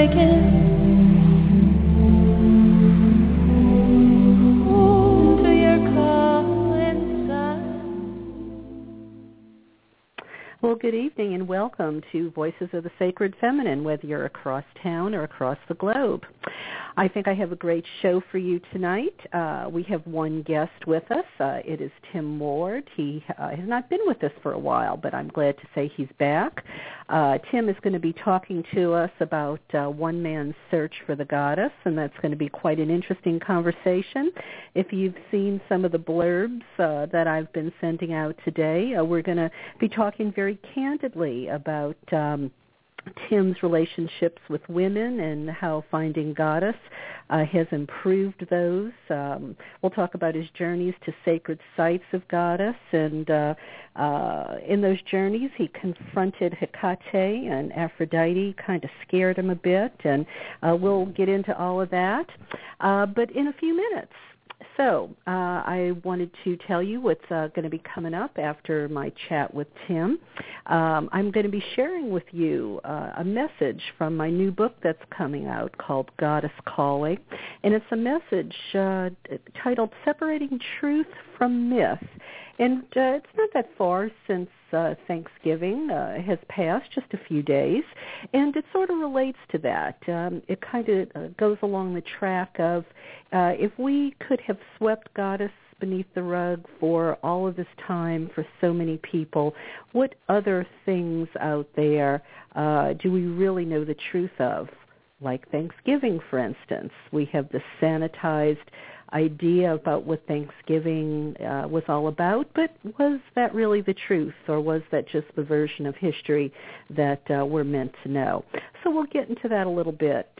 Well, good evening and welcome to Voices of the Sacred Feminine, whether you're across town or across the globe. I think I have a great show for you tonight. We have one guest with us. It is Tim Ward. He has not been with us for a while, but I'm glad to say he's back. Tim is going to be talking to us about one man's search for the goddess, and that's going to be quite an interesting conversation. If you've seen some of the blurbs that I've been sending out today, we're going to be talking very candidly about Tim's relationships with women and how finding goddess has improved those. We'll talk about his journeys to sacred sites of goddess, and in those journeys he confronted Hecate, and Aphrodite kind of scared him a bit, and we'll get into all of that, but in a few minutes. So I wanted to tell you what's going to be coming up after my chat with Tim. I'm going to be sharing with you a message from my new book that's coming out called Goddess Calling, and it's a message titled Separating Truth from Myth. And it's not that far since Thanksgiving has passed, just a few days, and it sort of relates to that. It kind of goes along the track of if we could have swept goddess beneath the rug for all of this time for so many people, what other things out there do we really know the truth of? Like Thanksgiving, for instance. We have this sanitized idea about what Thanksgiving was all about, but was that really the truth, or was that just the version of history that we're meant to know? So we'll get into that a little bit,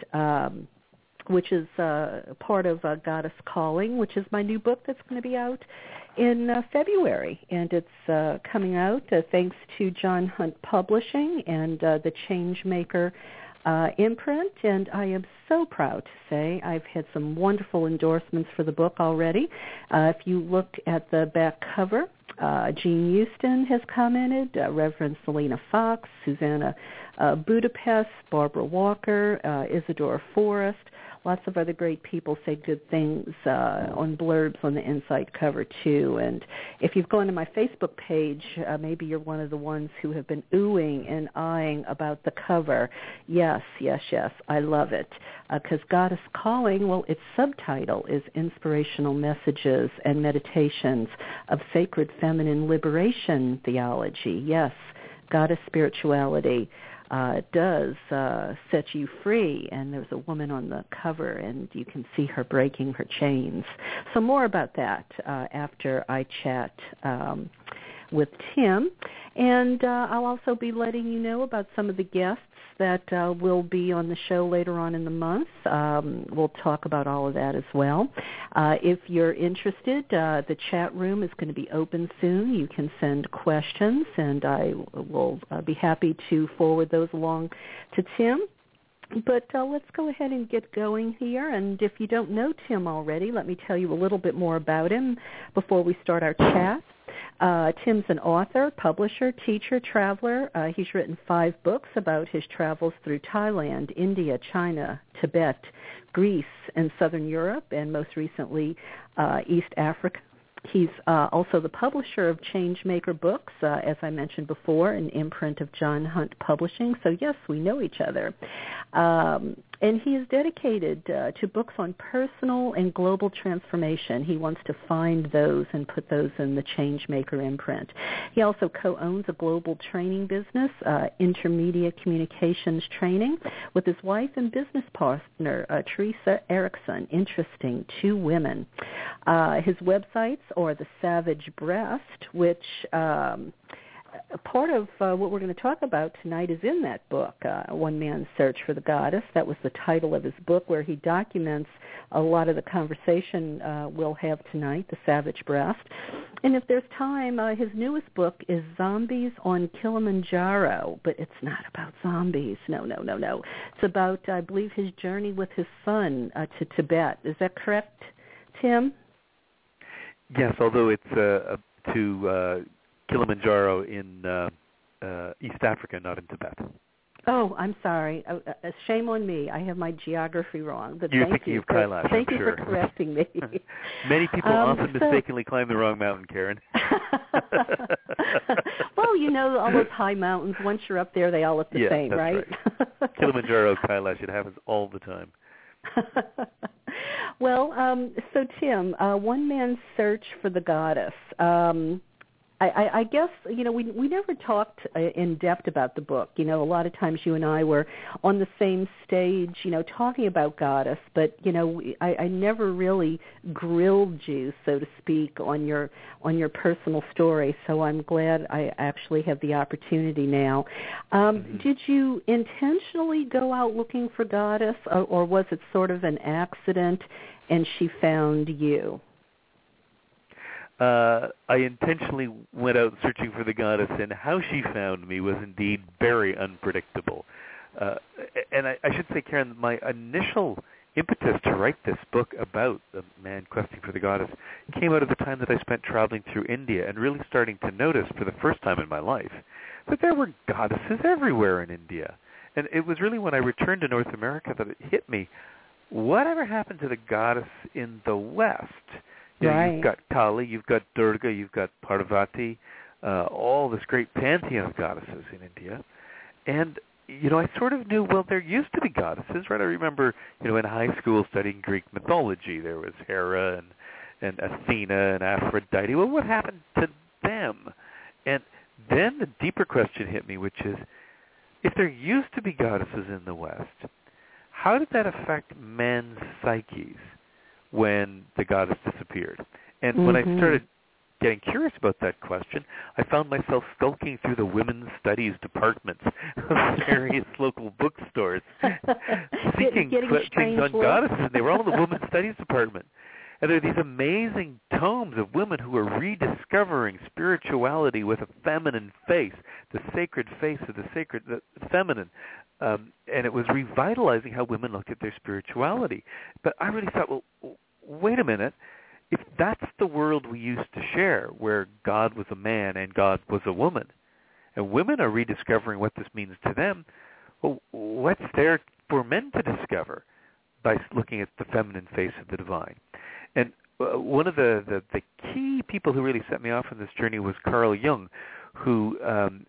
which is part of Goddess Calling, which is my new book that's going to be out in February, and it's coming out thanks to John Hunt Publishing and the Changemaker imprint, and I am so proud to say I've had some wonderful endorsements for the book already. If you look at the back cover, Jean Houston has commented, Reverend Selena Fox, Susanna Budapest, Barbara Walker, Isadora Forrest. Lots of other great people say good things on blurbs on the inside cover, too. And if you've gone to my Facebook page, maybe you're one of the ones who have been oohing and eyeing about the cover. Yes, yes, yes, I love it. Because Goddess Calling, well, its subtitle is Inspirational Messages and Meditations of Sacred Feminine Liberation Theology. Yes, goddess spirituality does set you free, and there's a woman on the cover, and you can see her breaking her chains. So more about that after I chat with Tim, and I'll also be letting you know about some of the guests that will be on the show later on in the month. We'll talk about all of that as well. If you're interested, the chat room is going to be open soon. You can send questions, and I will be happy to forward those along to Tim. But let's go ahead and get going here. And if you don't know Tim already, let me tell you a little bit more about him before we start our chat. Tim's an author, publisher, teacher, traveler. He's written 5 books about his travels through Thailand, India, China, Tibet, Greece, and Southern Europe, and most recently East Africa. He's also the publisher of Changemaker Books, as I mentioned before, an imprint of John Hunt Publishing. So, yes, we know each other. And he is dedicated to books on personal and global transformation. He wants to find those and put those in the Changemaker imprint. He also co-owns a global training business, Intermediate Communications Training, with his wife and business partner, Teresa Erickson. Interesting, 2 women. His websites are The Savage Breast, which part of what we're going to talk about tonight is in that book, One Man's Search for the Goddess. That was the title of his book, where he documents a lot of the conversation we'll have tonight, The Savage Breast. And if there's time, his newest book is Zombies on Kilimanjaro, but it's not about zombies. No. It's about, I believe, his journey with his son to Tibet. Is that correct, Tim? Yes, although it's to Kilimanjaro in East Africa, not in Tibet. Oh, I'm sorry. Shame on me. I have my geography wrong. But You're thinking of Kailash, Thank I'm you sure. for correcting me. Many people often mistakenly climb the wrong mountain, Karen. Well, all those high mountains, once you're up there, they all look the same, that's right? Kilimanjaro, Kailash, it happens all the time. Well, so Tim, One Man's Search for the Goddess. I guess, we never talked in depth about the book. A lot of times you and I were on the same stage, talking about Goddess, but, I never really grilled you, so to speak, on your personal story. So I'm glad I actually have the opportunity now. Did you intentionally go out looking for Goddess, or was it sort of an accident and she found you? I intentionally went out searching for the goddess, and how she found me was indeed very unpredictable. And I should say, Karen, my initial impetus to write this book about the man questing for the goddess came out of the time that I spent traveling through India and really starting to notice for the first time in my life that there were goddesses everywhere in India. And it was really when I returned to North America that it hit me, whatever happened to the goddess in the West? Right. You've got Kali, you've got Durga, you've got Parvati, all this great pantheon of goddesses in India. And, I sort of knew, well, there used to be goddesses, right? I remember, in high school studying Greek mythology, there was Hera and Athena and Aphrodite. Well, what happened to them? And then the deeper question hit me, which is, if there used to be goddesses in the West, how did that affect men's psyches when the goddess disappeared? And when I started getting curious about that question, I found myself skulking through the women's studies departments of various local bookstores, seeking things on goddesses, and they were all in the women's studies department. And there are these amazing tomes of women who are rediscovering spirituality with a feminine face, the sacred face of the feminine. And it was revitalizing how women looked at their spirituality. But I really thought, well, wait a minute. If that's the world we used to share, where God was a man and God was a woman, and women are rediscovering what this means to them, well, what's there for men to discover by looking at the feminine face of the divine? And one of the key people who really set me off on this journey was Carl Jung, whose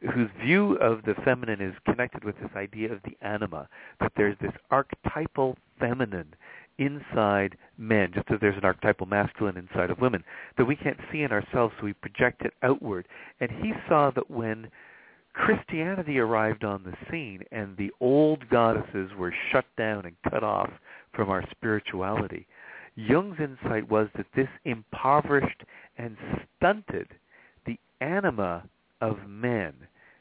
view of the feminine is connected with this idea of the anima, that there's this archetypal feminine inside men, just as there's an archetypal masculine inside of women, that we can't see in ourselves, so we project it outward. And he saw that when Christianity arrived on the scene and the old goddesses were shut down and cut off from our spirituality, Jung's insight was that this impoverished and stunted the anima of men,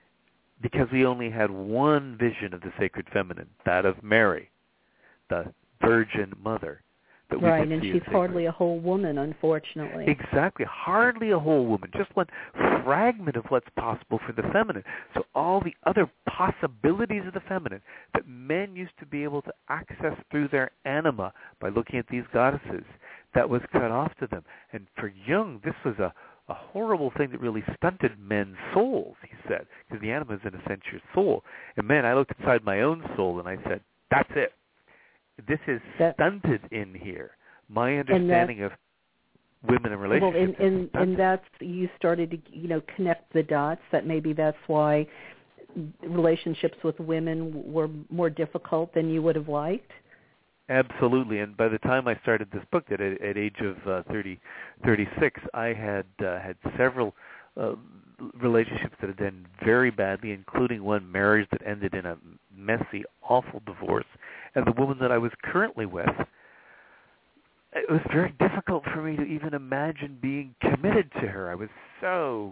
because we only had one vision of the sacred feminine, that of Mary, the Virgin Mother. That we right, and she's hardly a whole woman, unfortunately. Exactly, hardly a whole woman, just one fragment of what's possible for the feminine. So all the other possibilities of the feminine that men used to be able to access through their anima by looking at these goddesses, that was cut off to them. And for Jung, this was a horrible thing that really stunted men's souls, he said, because the anima is in a sense your soul. And man, I looked inside my own soul and I said, that's it. This is stunted in here. My understanding of women and relationships. Well, and that's, you started to connect the dots, that maybe that's why relationships with women were more difficult than you would have liked. Absolutely, and by the time I started this book, at age of 36, I had several relationships that had ended very badly, including one marriage that ended in a messy, awful divorce. And the woman that I was currently with, it was very difficult for me to even imagine being committed to her. I was so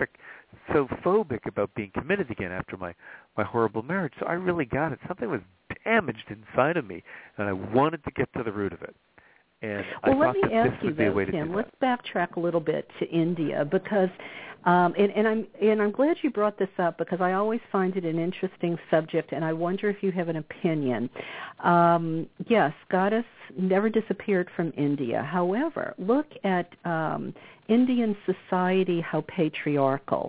phobic about being committed again after my horrible marriage. So I really got it. Something was damaged inside of me, and I wanted to get to the root of it. And well, I let me ask you though, Tim. Let's backtrack a little bit to India, because, and I'm glad you brought this up, because I always find it an interesting subject, and I wonder if you have an opinion. Yes, goddess never disappeared from India. However, look at Indian society, how patriarchal.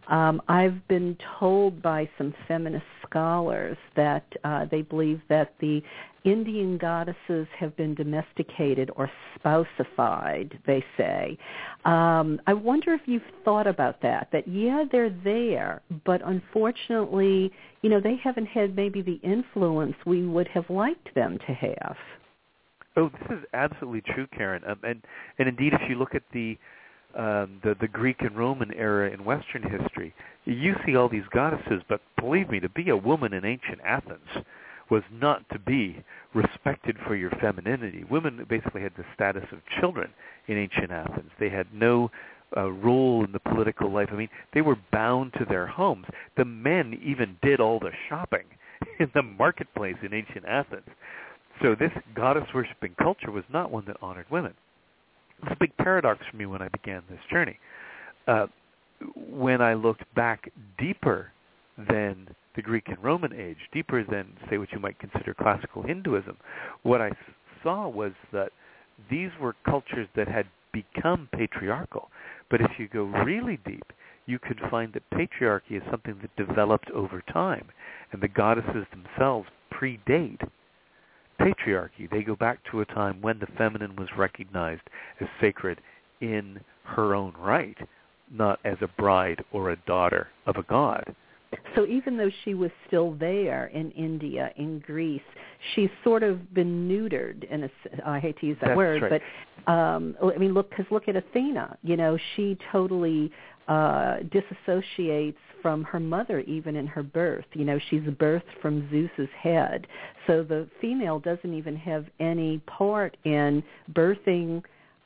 I've been told by some feminist scholars that they believe that the Indian goddesses have been domesticated or spouseified, they say. I wonder if you've thought about that, yeah, they're there, but unfortunately, they haven't had maybe the influence we would have liked them to have. Oh, this is absolutely true, Karen. And indeed, if you look at the Greek and Roman era in Western history, you see all these goddesses, but believe me, to be a woman in ancient Athens was not to be respected for your femininity. Women basically had the status of children in ancient Athens. They had no role in the political life. I mean, they were bound to their homes. The men even did all the shopping in the marketplace in ancient Athens. So this goddess-worshipping culture was not one that honored women. It's a big paradox for me when I began this journey. When I looked back deeper than the Greek and Roman age, deeper than, say, what you might consider classical Hinduism, what I saw was that these were cultures that had become patriarchal. But if you go really deep, you could find that patriarchy is something that developed over time, and the goddesses themselves predate patriarchy. They go back to a time when the feminine was recognized as sacred in her own right, not as a bride or a daughter of a god. So even though she was still there in India, in Greece, she's sort of been neutered. I hate to use that word, right. But look at Athena. She totally disassociates from her mother even in her birth. She's birthed from Zeus's head. So the female doesn't even have any part in birthing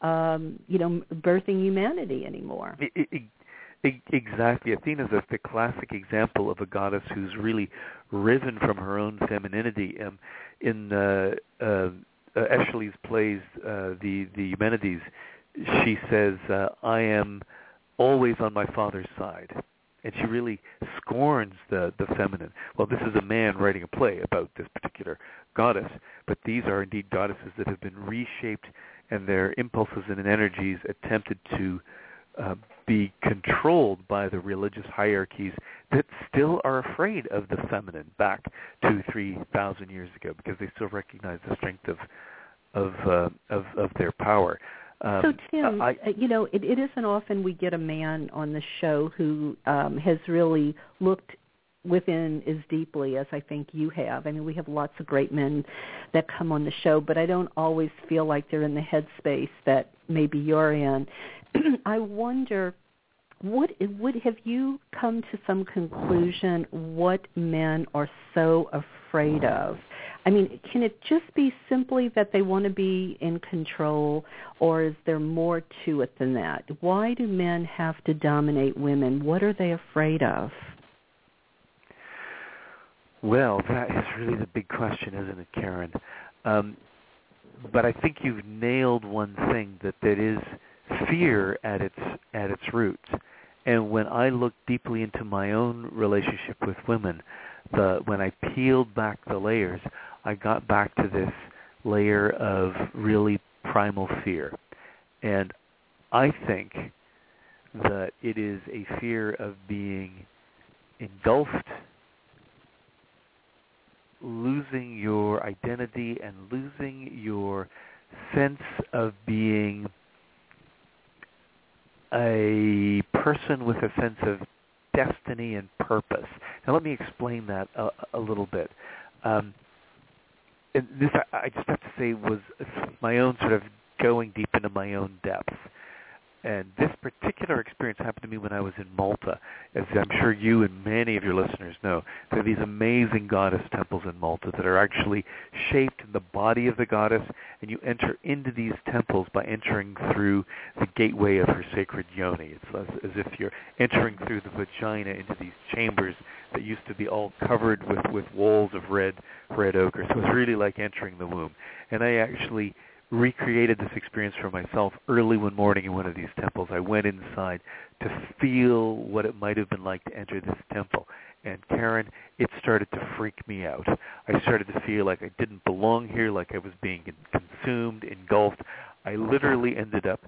humanity anymore. Exactly. Athena's the classic example of a goddess who's really risen from her own femininity. In Aeschylus' plays, the Eumenides, she says, I am always on my father's side. And she really scorns the feminine. Well, this is a man writing a play about this particular goddess, but these are indeed goddesses that have been reshaped and their impulses and energies attempted to be controlled by the religious hierarchies that still are afraid of the feminine back 2,000-3,000 years ago, because they still recognize the strength of their power. So Tim, it isn't often we get a man on the show who has really looked within as deeply as I think you have. I mean, we have lots of great men that come on the show, but I don't always feel like they're in the headspace that maybe you're in. I wonder, have you come to some conclusion what men are so afraid of? I mean, can it just be simply that they want to be in control, or is there more to it than that? Why do men have to dominate women? What are they afraid of? Well, that is really the big question, isn't it, Karen? But I think you've nailed one thing, that is fear at its roots. And when I looked deeply into my own relationship with women, when I peeled back the layers, I got back to this layer of really primal fear. And I think that it is a fear of being engulfed, losing your identity and losing your sense of being a person with a sense of destiny and purpose. Now let me explain that a little bit. And this, I just have to say, was my own sort of going deep into my own depths. And this particular experience happened to me when I was in Malta. As I'm sure you and many of your listeners know, there are these amazing goddess temples in Malta that are actually shaped in the body of the goddess, and you enter into these temples by entering through the gateway of her sacred yoni. It's as if you're entering through the vagina into these chambers that used to be all covered with walls of red ochre. So it's really like entering the womb. And I actually recreated this experience for myself early one morning in one of these temples. I went inside to feel what it might have been like to enter this temple. And Karen, it started to freak me out. I started to feel like I didn't belong here, like I was being consumed, engulfed. I literally ended up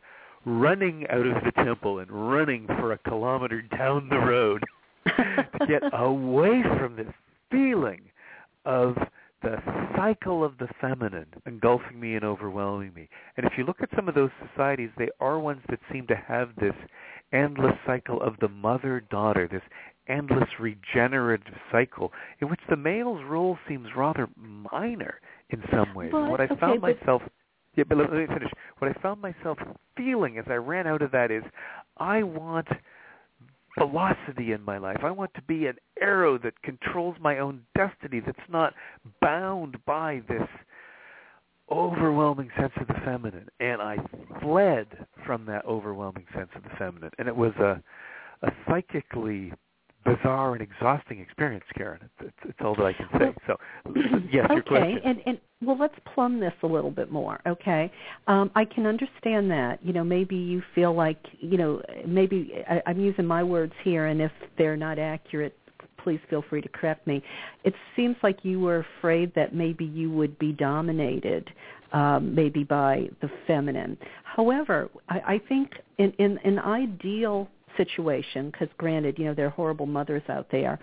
running out of the temple and running for a kilometer down the road to get away from this feeling of the cycle of the feminine engulfing me and overwhelming me. And if you look at some of those societies, they are ones that seem to have this endless cycle of the mother-daughter, this endless regenerative cycle in which the male's role seems rather minor in some ways. But, and what I found myself... Yeah, but let me finish. What I found myself feeling as I ran out of that is, I want velocity in my life. I want to be an arrow that controls my own destiny, that's not bound by this overwhelming sense of the feminine. And I fled from that overwhelming sense of the feminine. And it was a psychically bizarre and exhausting experience, Karen. It's all that I can say. So, yes, your question. Okay, and well, let's plumb this a little bit more, okay? I can understand that. Maybe you feel like, maybe I'm using my words here, and if they're not accurate, please feel free to correct me. It seems like you were afraid that maybe you would be dominated maybe by the feminine. However, I think in an ideal situation, because granted, there are horrible mothers out there,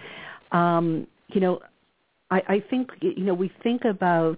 I think, we think about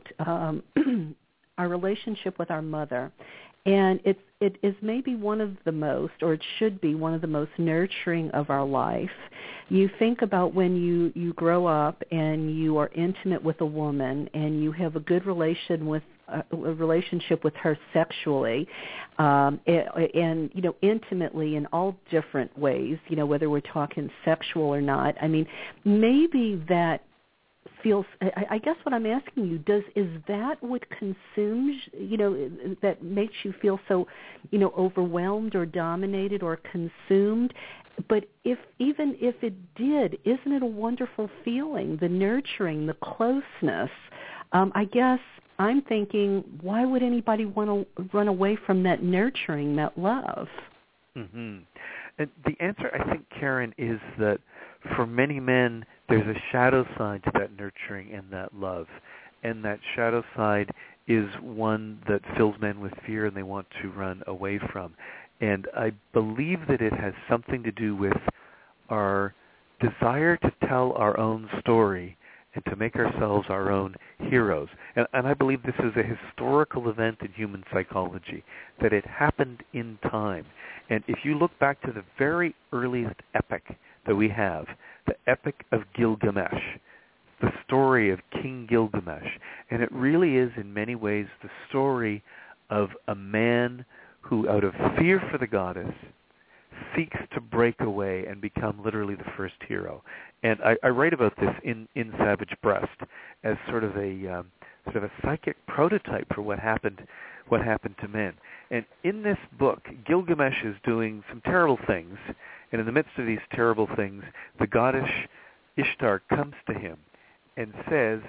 our relationship with our mother, and it is maybe one of the most, or it should be one of the most nurturing of our life. You think about when you grow up and you are intimate with a woman and you have a good relationship with her sexually, and intimately in all different ways, whether we're talking sexual or not. I mean, maybe that feels, I guess what I'm asking you, is that what consumes, that makes you feel so, overwhelmed or dominated or consumed? But even if it did, isn't it a wonderful feeling, the nurturing, the closeness? I guess I'm thinking, why would anybody want to run away from that nurturing, that love? Mm-hmm. And the answer, I think, Karen, is that for many men, there's a shadow side to that nurturing and that love. And that shadow side is one that fills men with fear and they want to run away from. And I believe that it has something to do with our desire to tell our own story and to make ourselves our own heroes. And I believe this is a historical event in human psychology, that it happened in time. And if you look back to the very earliest epic that we have, the Epic of Gilgamesh, the story of King Gilgamesh, and it really is in many ways the story of a man who, out of fear for the goddess, seeks to break away and become literally the first hero. And I write about this in Savage Breast as sort of a psychic prototype for what happened to men. And in this book, Gilgamesh is doing some terrible things, and in the midst of these terrible things, the goddess Ishtar comes to him and says,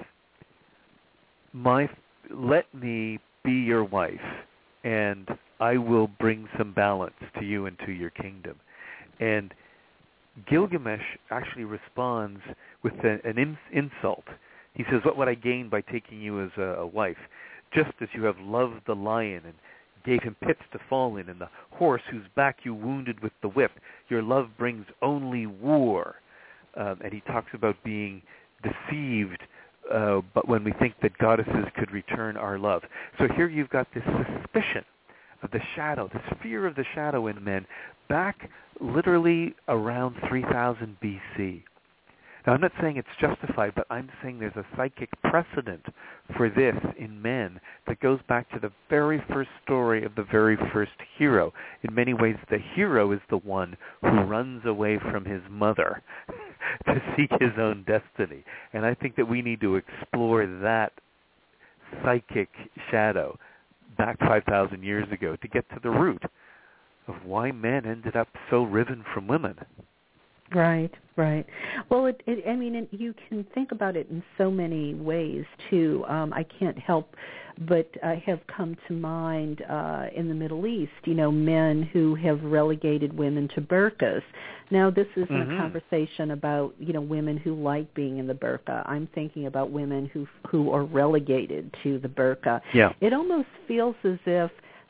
let me be your wife, and I will bring some balance to you and to your kingdom. And Gilgamesh actually responds with an insult. He says, what would I gain by taking you as a wife? Just as you have loved the lion and gave him pits to fall in, and the horse whose back you wounded with the whip, your love brings only war. And he talks about being deceived, but when we think that goddesses could return our love. So here you've got this suspicion of the shadow, this fear of the shadow in men, back literally around 3000 BC. Now, I'm not saying it's justified, but I'm saying there's a psychic precedent for this in men that goes back to the very first story of the very first hero. In many ways, the hero is the one who runs away from his mother to seek his own destiny. And I think that we need to explore that psychic shadow back 5,000 years ago to get to the root of why men ended up so riven from women. Right. Well, I mean, you can think about it in so many ways, too. I can't help but have come to mind in the Middle East, men who have relegated women to burqas. Now, this isn't a conversation about, women who like being in the burqa. I'm thinking about women who are relegated to the burqa. Yeah. It almost feels as if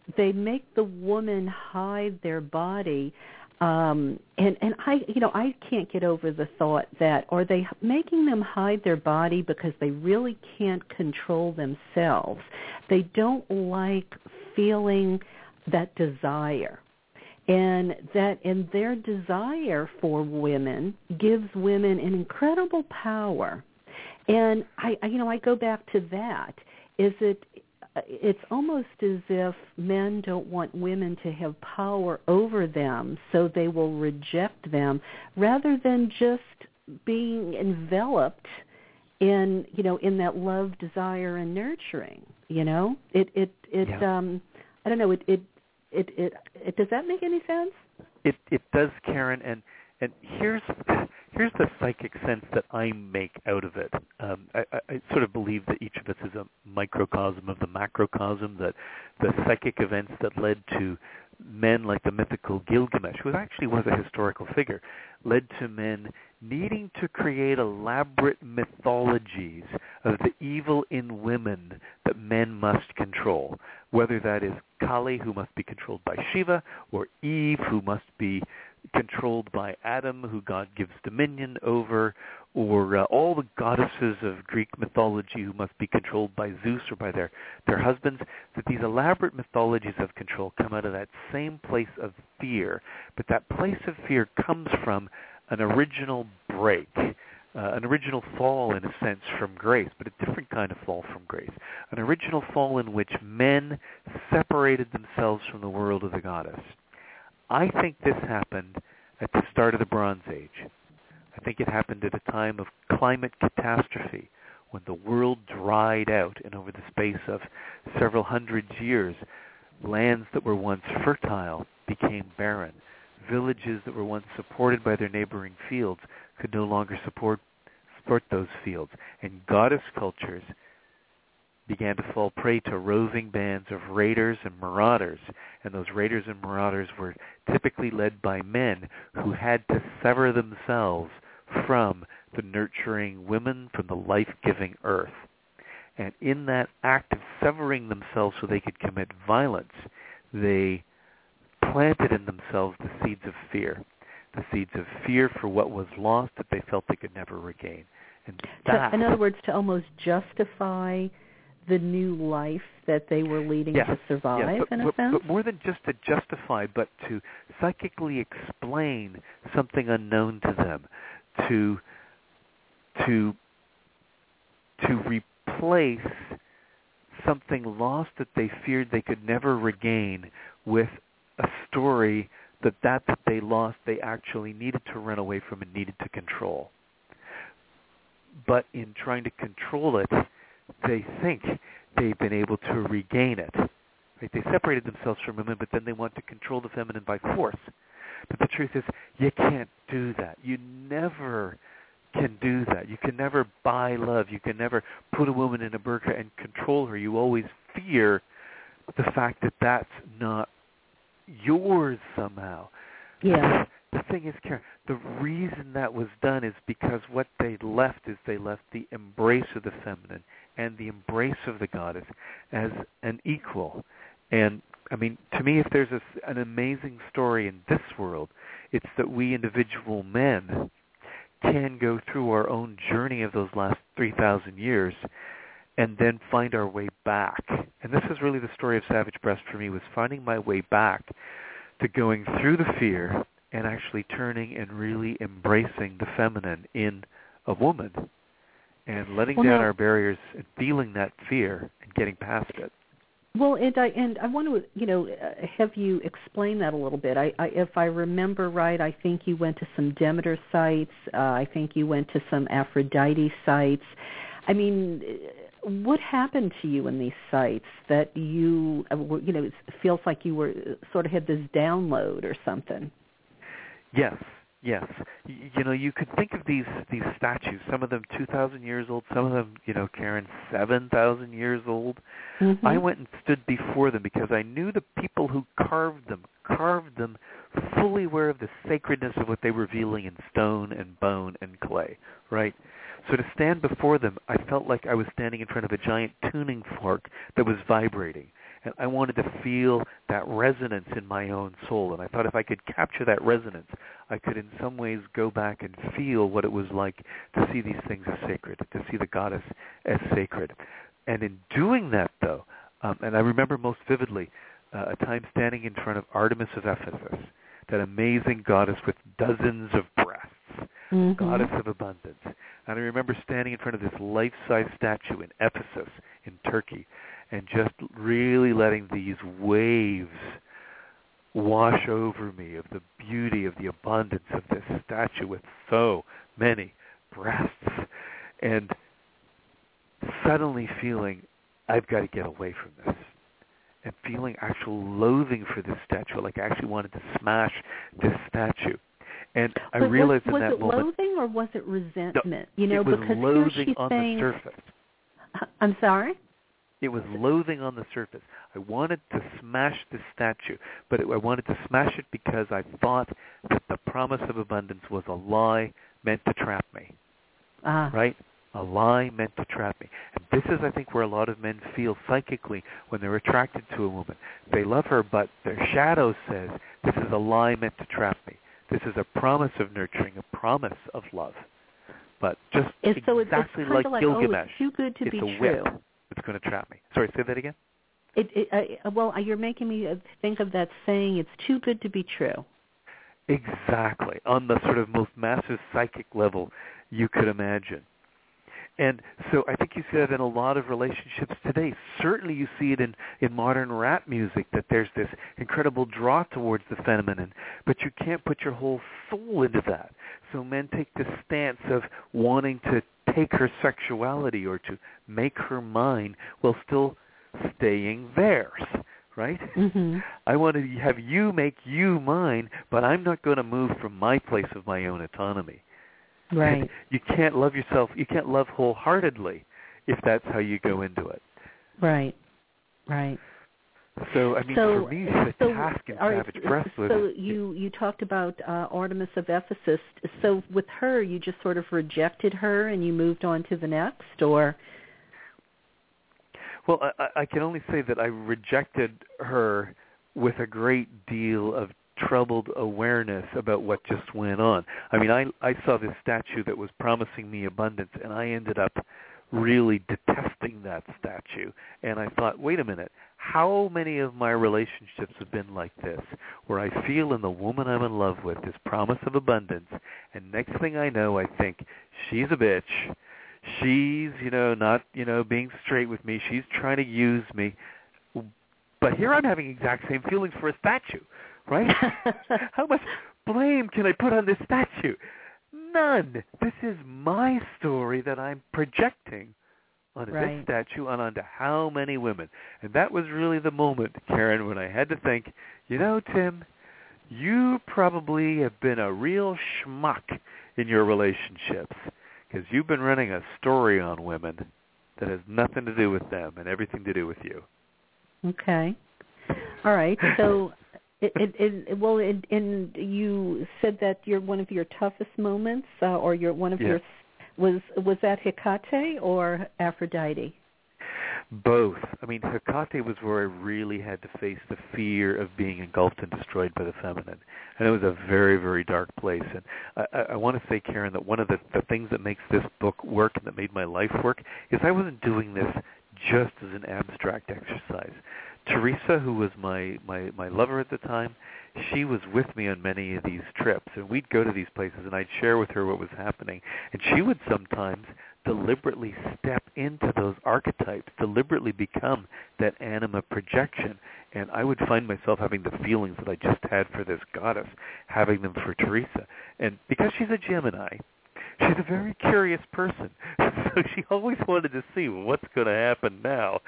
they make the woman hide their body. And I can't get over the thought that, are they making them hide their body because they really can't control themselves? They don't like feeling that desire. And their desire for women gives women an incredible power. And I go back to that. It's almost as if men don't want women to have power over them, so they will reject them rather than just being enveloped in that love, desire, and nurturing. I don't know. It does that make any sense? It does, Karen, and here's the psychic sense that I make out of it. I sort of believe that each of us is a microcosm of the macrocosm, that the psychic events that led to men like the mythical Gilgamesh, who actually was a historical figure, led to men needing to create elaborate mythologies of the evil in women that men must control, whether that is Kali, who must be controlled by Shiva, or Eve, who must be controlled by Adam, who God gives dominion over, or all the goddesses of Greek mythology who must be controlled by Zeus or by their husbands, that these elaborate mythologies of control come out of that same place of fear. But that place of fear comes from an original break, an original fall, in a sense, from grace, but a different kind of fall from grace. An original fall in which men separated themselves from the world of the goddess. I think this happened at the start of the Bronze Age. I think it happened at a time of climate catastrophe, when the world dried out, and over the space of several hundred years, lands that were once fertile became barren. Villages that were once supported by their neighboring fields could no longer support those fields, and goddess cultures began to fall prey to roving bands of raiders and marauders, and those raiders and marauders were typically led by men who had to sever themselves from the nurturing women, from the life-giving earth. And in that act of severing themselves so they could commit violence, they planted in themselves the seeds of fear for what was lost that they felt they could never regain. And that, in other words, to almost justify the new life that they were leading to survive, in a sense? But more than just to justify, but to psychically explain something unknown to them, to replace something lost that they feared they could never regain with a story that they lost they actually needed to run away from and needed to control. But in trying to control it, they think they've been able to regain it. Right? They separated themselves from women, but then they want to control the feminine by force. But the truth is, you can't do that. You never can do that. You can never buy love. You can never put a woman in a burqa and control her. You always fear the fact that that's not yours somehow. Yeah. The thing is, Karen, the reason that was done is because what they left the embrace of the feminine and the embrace of the goddess as an equal. And, I mean, to me, if there's an amazing story in this world, it's that we individual men can go through our own journey of those last 3,000 years and then find our way back. And this is really the story of Savage Breast for me, was finding my way back to going through the fear and actually turning and really embracing the feminine in a woman and letting down our barriers and feeling that fear and getting past it. Well, and I want to, have you explain that a little bit. If I remember right, I think you went to some Demeter sites. I think you went to some Aphrodite sites. I mean, what happened to you in these sites that you, it feels like you were sort of had this download or something? Yes. You could think of these statues, some of them 2,000 years old, some of them, Karen, 7,000 years old. Mm-hmm. I went and stood before them because I knew the people who carved them fully aware of the sacredness of what they were revealing in stone and bone and clay, right? So to stand before them, I felt like I was standing in front of a giant tuning fork that was vibrating. And I wanted to feel that resonance in my own soul. And I thought if I could capture that resonance, I could in some ways go back and feel what it was like to see these things as sacred, to see the goddess as sacred. And in doing that, though, and I remember most vividly a time standing in front of Artemis of Ephesus, that amazing goddess with dozens of breasts, goddess of abundance. And I remember standing in front of this life-size statue in Ephesus in Turkey and just really letting these waves wash over me of the beauty of the abundance of this statue with so many breasts, and suddenly feeling I've got to get away from this, and feeling actual loathing for this statue, like I actually wanted to smash this statue. And I realized in that moment... Was it loathing or was it resentment? No, it was because loathing on the surface. I'm sorry? It was loathing on the surface. I wanted to smash this statue, but I wanted to smash it because I thought that the promise of abundance was a lie meant to trap me. Right? A lie meant to trap me. And this is, I think, where a lot of men feel psychically when they're attracted to a woman. They love her, but their shadow says, this is a lie meant to trap me. This is a promise of nurturing, a promise of love. But just exactly like Gilgamesh, it's too good to be a true. whip that's going to trap me. Sorry, say that again? Well, you're making me think of that saying, it's too good to be true. Exactly, on the sort of most massive psychic level you could imagine. And so I think you see that in a lot of relationships today. Certainly you see it in modern rap music, that there's this incredible draw towards the feminine, but you can't put your whole soul into that. So men take this stance of wanting to take her sexuality or to make her mine while still staying theirs, right? I want to have you make you mine, but I'm not going to move from my place of my own autonomy. Right. And you can't love yourself. You can't love wholeheartedly if that's how you go into it. Right. Right. So I mean, for me, the task in Savage Breath was. So you talked about Artemis of Ephesus. So with her, you just sort of rejected her and you moved on to the next, or? Well, I can only say that I rejected her with a great deal of troubled awareness about what just went on. I mean, I saw this statue that was promising me abundance, and I ended up really detesting that statue. And I thought, wait a minute, how many of my relationships have been like this, where I feel in the woman I'm in love with this promise of abundance, and next thing I know, I think, she's a bitch. She's, not, being straight with me. She's trying to use me. But here I'm having exact same feelings for a statue. Right? How much blame can I put on this statue? None. This is my story that I'm projecting onto this statue and onto how many women. And that was really the moment, Karen, when I had to think, Tim, you probably have been a real schmuck in your relationships because you've been running a story on women that has nothing to do with them and everything to do with you. Okay. All right. So... And you said that one of your toughest moments, or one of your, was that Hecate or Aphrodite? Both. I mean, Hecate was where I really had to face the fear of being engulfed and destroyed by the feminine, and it was a very, very dark place. And I want to say, Karen, that one of the things that makes this book work and that made my life work is I wasn't doing this just as an abstract exercise. Teresa, who was my lover at the time, she was with me on many of these trips, and we'd go to these places, and I'd share with her what was happening, and she would sometimes deliberately step into those archetypes, deliberately become that anima projection, and I would find myself having the feelings that I just had for this goddess, having them for Teresa. And because she's a Gemini, she's a very curious person, so she always wanted to see what's going to happen now.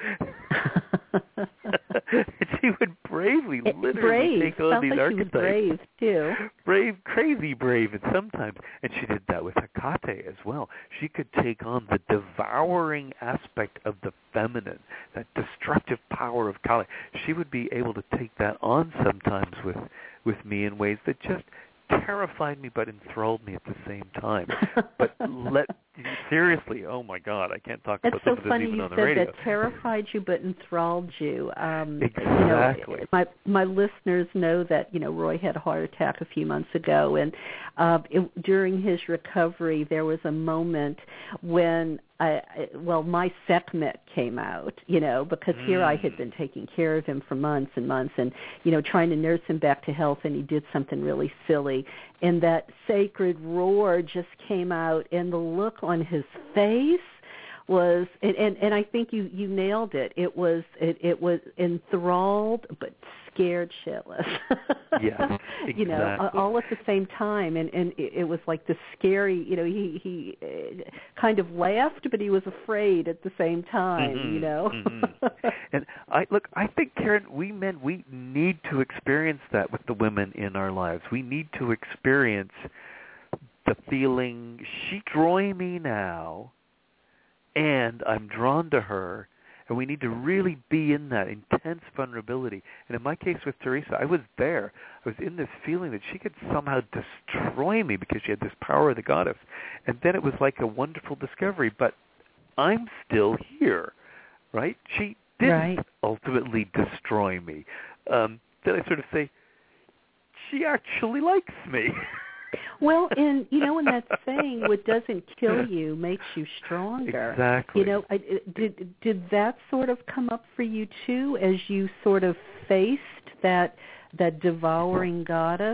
And she would bravely, literally take on these archetypes. Brave too. Brave, crazy brave, and sometimes, and she did that with Hecate as well. She could take on the devouring aspect of the feminine, that destructive power of Kali. She would be able to take that on sometimes with me in ways that just terrified me but enthralled me at the same time. But Seriously, oh my God, I can't talk It's about so some of this funny even you on the said radio. that terrified you but enthralled you. Exactly. My listeners know that Roy had a heart attack a few months ago, and during his recovery, there was a moment when my Sekhmet came out, because here I had been taking care of him for months and months, and trying to nurse him back to health, and he did something really silly, and that sacred roar just came out, and the look on his face was, and I think you nailed it. It was enthralled but scared shitless. Yeah, exactly. All at the same time, and it was like the scary. He kind of laughed, but he was afraid at the same time. Mm-hmm. And I think, Karen, we men, we need to experience that with the women in our lives. We need to experience the feeling, she drawing me now, and I'm drawn to her, and we need to really be in that intense vulnerability. And in my case with Teresa, I was there. I was in this feeling that she could somehow destroy me because she had this power of the goddess. And then it was like a wonderful discovery, but I'm still here, right? She didn't ultimately destroy me. Then I sort of say, she actually likes me. Well, and in that saying, what doesn't kill you makes you stronger. Exactly. Did that sort of come up for you too, as you sort of faced that devouring goddess?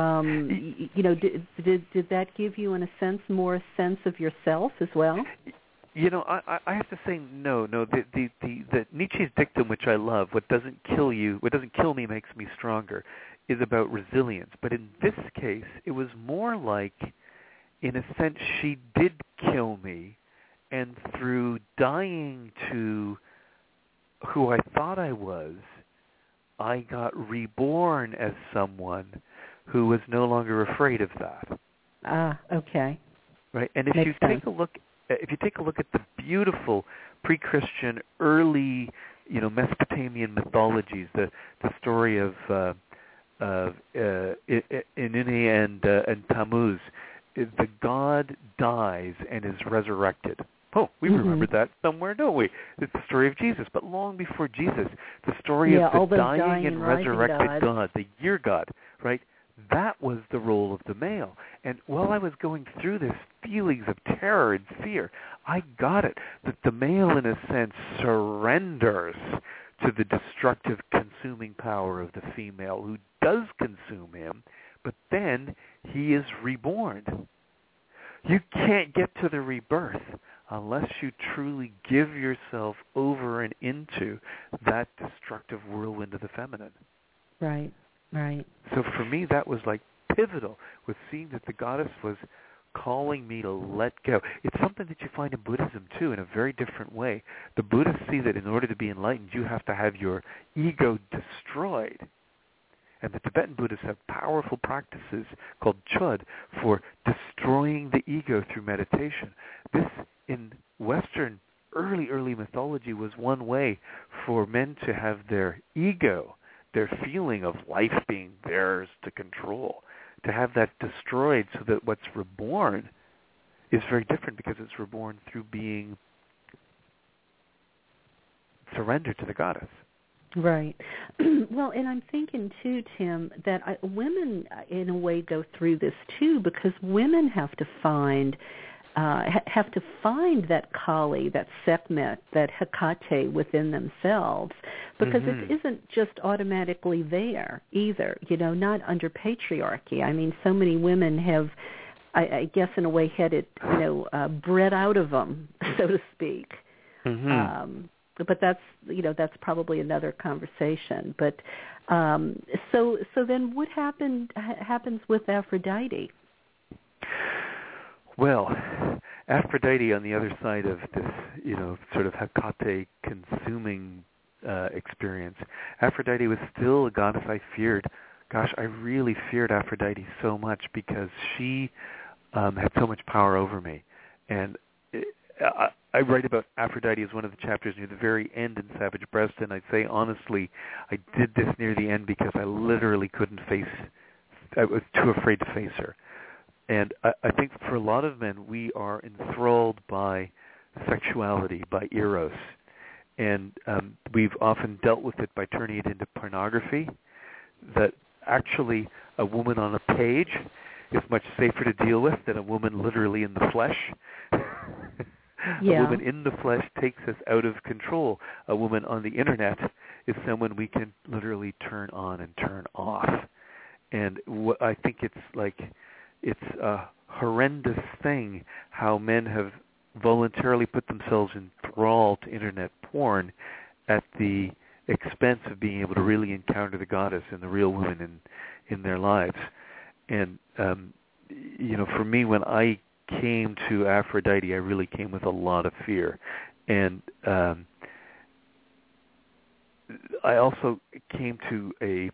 Did that give you, in a sense, more sense of yourself as well? I have to say no. The Nietzsche's dictum, which I love, what doesn't kill me makes me stronger, is about resilience. But in this case, it was more like, in a sense, she did kill me, and through dying to who I thought I was, I got reborn as someone who was no longer afraid of that. Ah, okay. Right, and if you take a look at the beautiful pre-Christian early, Mesopotamian mythologies, the story of Inanna and Tammuz, the god dies and is resurrected. Oh, we remember that somewhere, don't we? It's the story of Jesus. But long before Jesus, the story of the dying and resurrected God, the year god, right? That was the role of the male. And while I was going through this feelings of terror and fear, I got it, that the male, in a sense, surrenders to the destructive, consuming power of the female, who does consume him, but then he is reborn. You can't get to the rebirth unless you truly give yourself over and into that destructive whirlwind of the feminine. Right. So for me, that was like pivotal, with seeing that the goddess was calling me to let go. It's something that you find in Buddhism, too, in a very different way. The Buddhists see that in order to be enlightened, you have to have your ego destroyed. And the Tibetan Buddhists have powerful practices called chud for destroying the ego through meditation. This, in Western early mythology, was one way for men to have their ego, their feeling of life being theirs to control, to have that destroyed, so that what's reborn is very different, because it's reborn through being surrendered to the goddess. Right. Well, and I'm thinking too, Tim, that women in a way go through this too, because women have to find that Kali, that Sekhmet, that Hecate within themselves, because it isn't just automatically there either, not under patriarchy. I mean, so many women have, I guess in a way, had it, bred out of them, so to speak. But that's probably another conversation. But so then what happens with Aphrodite? Well, Aphrodite, on the other side of this, sort of Hecate consuming experience, Aphrodite was still a goddess I feared. Gosh, I really feared Aphrodite so much, because she had so much power over me. And I write about Aphrodite as one of the chapters near the very end in Savage Breast, and I'd say honestly, I did this near the end because I literally couldn't I was too afraid to face her. And I think for a lot of men, we are enthralled by sexuality, by eros. And we've often dealt with it by turning it into pornography, that actually a woman on a page is much safer to deal with than a woman literally in the flesh. Yeah. A woman in the flesh takes us out of control. A woman on the internet is someone we can literally turn on and turn off. And I think it's a horrendous thing how men have voluntarily put themselves in thrall to internet porn at the expense of being able to really encounter the goddess and the real woman in their lives. And for me, when I came to Aphrodite, I really came with a lot of fear. And I also came to a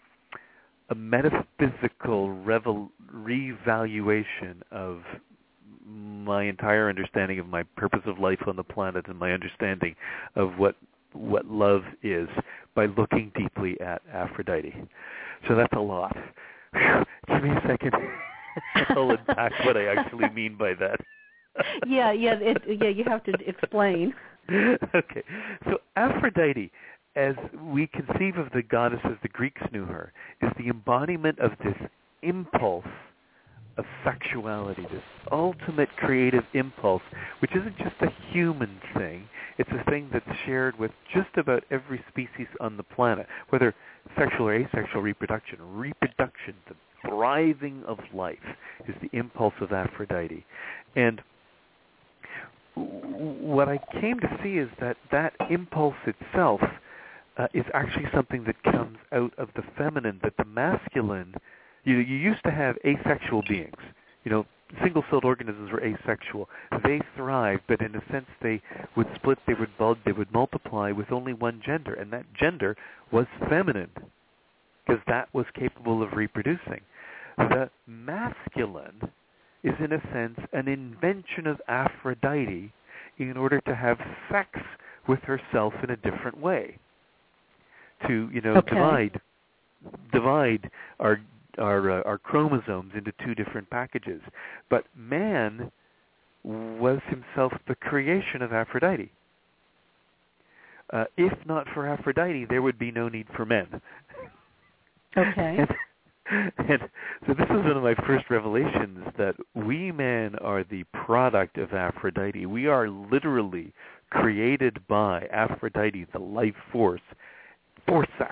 metaphysical revaluation of my entire understanding of my purpose of life on the planet and my understanding of what love is by looking deeply at Aphrodite. So that's a lot. Give me a second. I'll unpack what I actually mean by that. Yeah, you have to explain. Okay. So Aphrodite, as we conceive of the goddess as the Greeks knew her, is the embodiment of this impulse of sexuality, this ultimate creative impulse, which isn't just a human thing. It's a thing that's shared with just about every species on the planet, whether sexual or asexual reproduction. Reproduction, the thriving of life, is the impulse of Aphrodite. And what I came to see is that impulse itself is actually something that comes out of the feminine, that the masculine, you used to have asexual beings. Single-celled organisms were asexual. They thrived, but in a sense they would split, they would bud, they would multiply with only one gender, and that gender was feminine, because that was capable of reproducing. The masculine is, in a sense, an invention of Aphrodite in order to have sex with herself in a different way, to divide our chromosomes into two different packages. But man was himself the creation of Aphrodite. If not for Aphrodite, there would be no need for men. Okay. And so this is one of my first revelations, that we men are the product of Aphrodite. We are literally created by Aphrodite, the life force, for sex.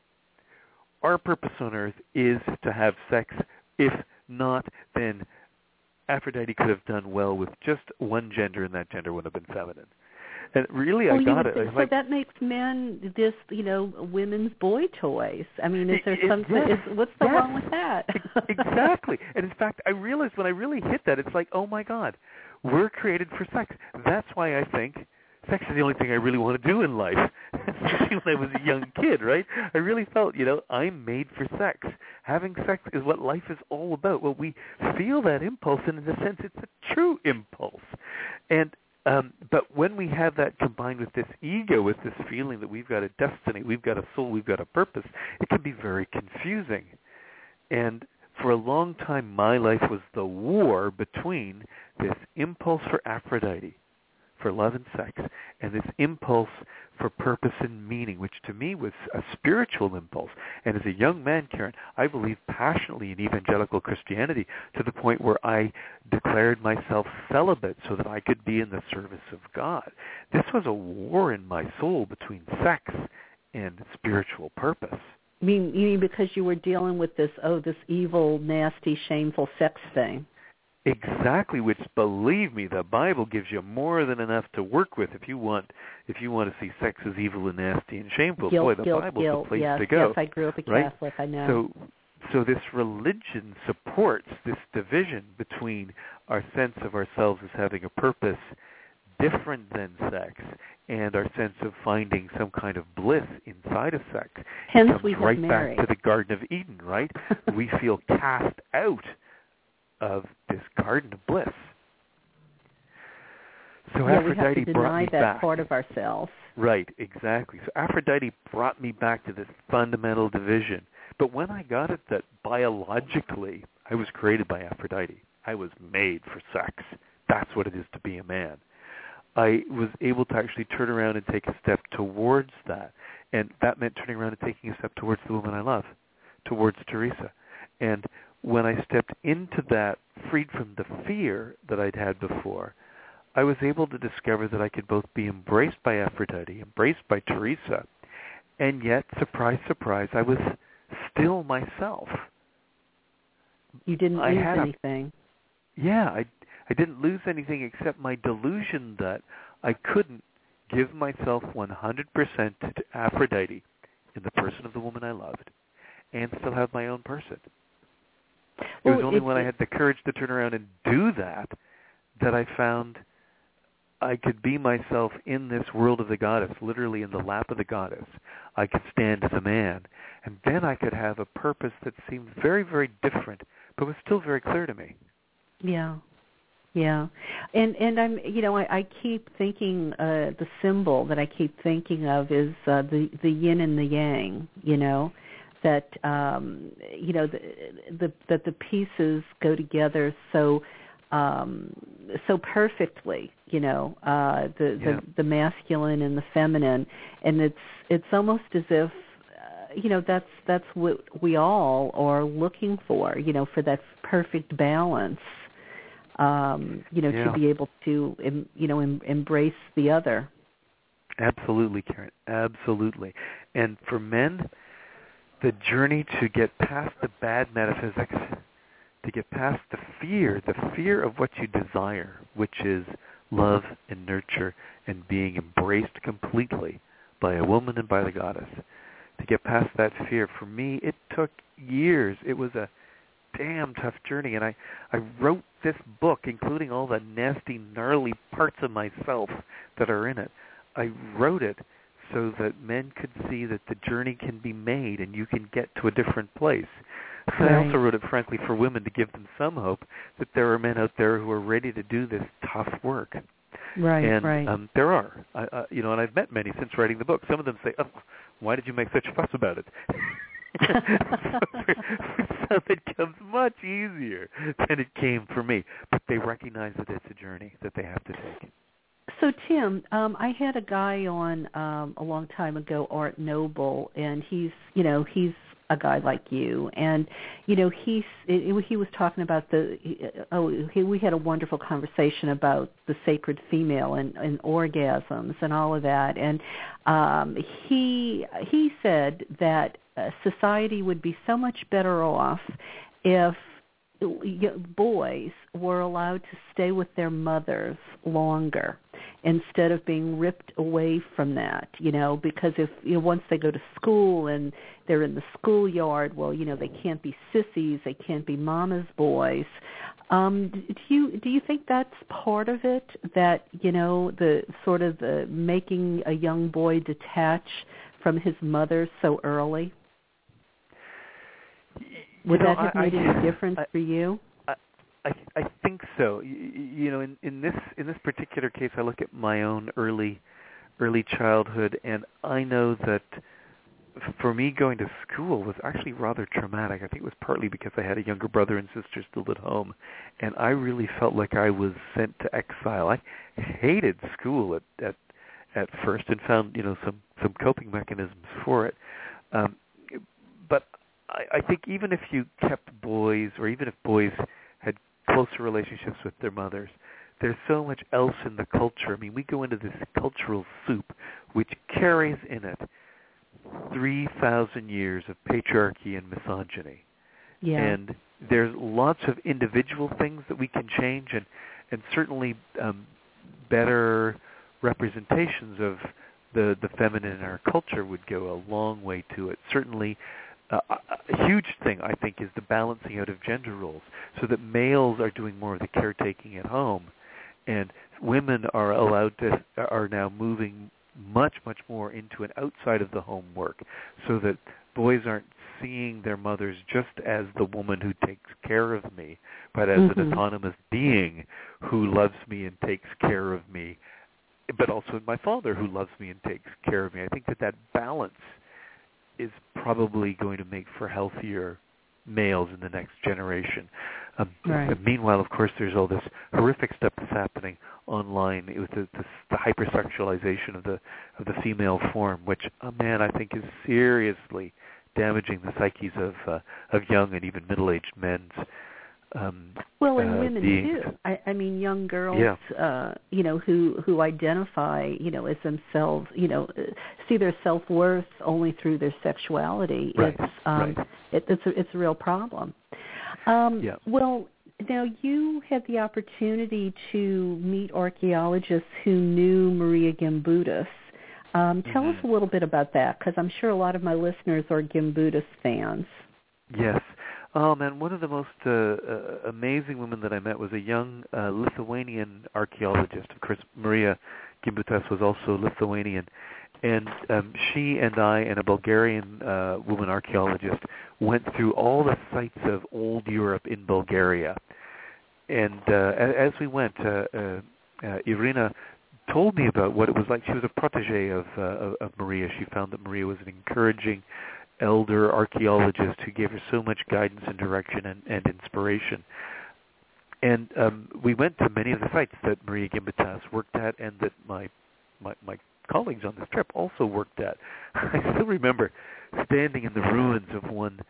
Our purpose on earth is to have sex. If not, then Aphrodite could have done well with just one gender, and that gender would have been feminine. And really, I got it. So that makes men this, women's boy toys. I mean, is there something? Yes, what's the wrong with that? Exactly. And in fact, I realized when I really hit that, it's like, oh my God, we're created for sex. That's why I think sex is the only thing I really want to do in life. Especially when I was a young kid, right? I really felt, I'm made for sex. Having sex is what life is all about. Well, we feel that impulse, and in a sense, it's a true impulse. And but when we have that combined with this ego, with this feeling that we've got a destiny, we've got a soul, we've got a purpose, it can be very confusing. And for a long time, my life was the war between this impulse for Aphrodite, for love and sex, and this impulse for purpose and meaning, which to me was a spiritual impulse. And as a young man, Karen, I believed passionately in evangelical Christianity to the point where I declared myself celibate so that I could be in the service of God. This was a war in my soul between sex and spiritual purpose. You mean because you were dealing with this evil, nasty, shameful sex thing? Exactly, which, believe me, the Bible gives you more than enough to work with if you want to see sex as evil and nasty and shameful. Guilt, the Bible's the place yes, to go. Yes, I grew up a right? Catholic, I know. So this religion supports this division between our sense of ourselves as having a purpose different than sex and our sense of finding some kind of bliss inside of sex. Hence, it comes we have right married. back to the Garden of Eden, right? We feel cast out of this garden of bliss. So Aphrodite brought me back. We have to deny that part of ourselves. Right, exactly. So Aphrodite brought me back to this fundamental division. But when I got it that biologically I was created by Aphrodite. I was made for sex. That's what it is to be a man. I was able to actually turn around and take a step towards that. And that meant turning around and taking a step towards the woman I love, towards Teresa. And when I stepped into that, freed from the fear that I'd had before, I was able to discover that I could both be embraced by Aphrodite, embraced by Teresa, and yet, surprise, surprise, I was still myself. You didn't lose anything. I didn't lose anything except my delusion that I couldn't give myself 100% to Aphrodite in the person of the woman I loved and still have my own person. It was only when I had the courage to turn around and do that that I found I could be myself in this world of the goddess, literally in the lap of the goddess. I could stand as a man, and then I could have a purpose that seemed very, very different, but was still very clear to me. Yeah. And I'm, I keep thinking the symbol that I keep thinking of is the yin and the yang, that that the pieces go together so perfectly, the masculine and the feminine, and it's almost as if that's what we all are looking for that perfect balance, to be able to embrace the other. Absolutely, Karen, absolutely. And for men, the journey to get past the bad metaphysics, to get past the fear of what you desire, which is love and nurture and being embraced completely by a woman and by the goddess. To get past that fear, for me, it took years. It was a damn tough journey, and I wrote this book, including all the nasty, gnarly parts of myself that are in it. I wrote it so that men could see that the journey can be made and you can get to a different place. Right. I also wrote it, frankly, for women to give them some hope that there are men out there who are ready to do this tough work. Right, and, right. There are, and I've met many since writing the book. Some of them say, "Oh, why did you make such a fuss about it?" So it comes much easier than it came for me. But they recognize that it's a journey that they have to take. So, Tim, I had a guy on a long time ago, Art Noble, and he's a guy like you, and he was talking about we had a wonderful conversation about the sacred female and orgasms and all of that, and he said that society would be so much better off if boys were allowed to stay with their mothers longer instead of being ripped away from that, because if once they go to school and they're in the schoolyard, well, they can't be sissies, they can't be mama's boys. Do you think that's part of it, that the sort of the making a young boy detach from his mother so early? Would that have made any difference for you? I think so. In this particular case, I look at my own early childhood, and I know that for me, going to school was actually rather traumatic. I think it was partly because I had a younger brother and sister still at home, and I really felt like I was sent to exile. I hated school at first, and found some coping mechanisms for it. But I think even if you kept boys, or even if boys had closer relationships with their mothers, there's so much else in the culture. I mean, we go into this cultural soup which carries in it 3,000 years of patriarchy and misogyny. Yeah. And there's lots of individual things that we can change, and certainly better representations of the feminine in our culture would go a long way to it. Certainly a huge thing, I think, is the balancing out of gender roles, so that males are doing more of the caretaking at home, and women are now moving much, much more into an outside of the home work, so that boys aren't seeing their mothers just as the woman who takes care of me, but as an autonomous being who loves me and takes care of me, but also my father who loves me and takes care of me. I think that balance is probably going to make for healthier males in the next generation. Right. Meanwhile, of course, there's all this horrific stuff that's happening online with the hypersexualization of the female form, which, man, I think is seriously damaging the psyches of young and even middle-aged men's well, and women beings. too. I mean, young girls, Yeah. who identify, as themselves, see their self-worth only through their sexuality. Right. It's a real problem. Yeah. Well, now you had the opportunity to meet archaeologists who knew Maria Gimbutas. Tell us a little bit about that, because I'm sure a lot of my listeners are Gimbutas fans. Yes. And one of the most amazing women that I met was a young Lithuanian archaeologist. Of course, Maria Gimbutas was also Lithuanian. And she and I and a Bulgarian woman archaeologist went through all the sites of old Europe in Bulgaria. And as we went, Irina told me about what it was like. She was a protege of Maria. She found that Maria was an encouraging elder archaeologist who gave her so much guidance and direction and inspiration. And we went to many of the sites that Maria Gimbutas worked at and that my colleagues on this trip also worked at. I still remember standing in the ruins of one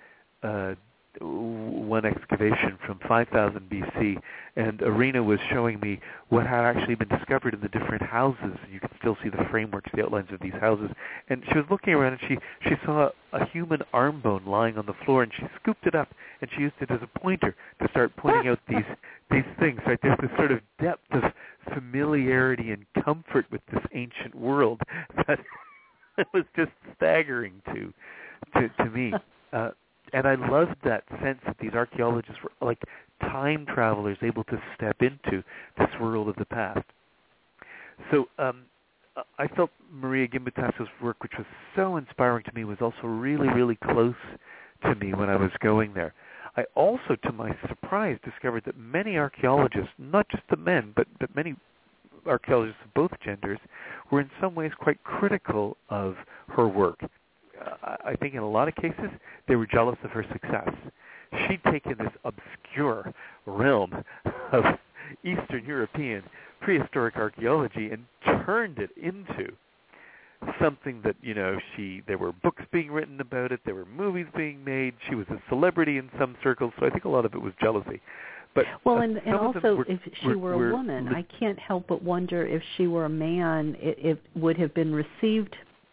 excavation from 5000 BC, and Irina was showing me what had actually been discovered in the different houses. You can still see the frameworks, the outlines of these houses. And she was looking around, and she saw a human arm bone lying on the floor, and she scooped it up, and she used it as a pointer to start pointing out these things. Right? There's this sort of depth of familiarity and comfort with this ancient world that it was just staggering to me. And I loved that sense that these archaeologists were like time travelers able to step into this world of the past. So I felt Maria Gimbutas' work, which was so inspiring to me, was also really, really close to me when I was going there. I also, to my surprise, discovered that many archaeologists, not just the men, but many archaeologists of both genders, were in some ways quite critical of her work. I think in a lot of cases, they were jealous of her success. She'd taken this obscure realm of Eastern European prehistoric archaeology and turned it into something that, there were books being written about it, there were movies being made, she was a celebrity in some circles, so I think a lot of it was jealousy. But well, and also, if she were a woman, I can't help but wonder if she were a man, it would have been received,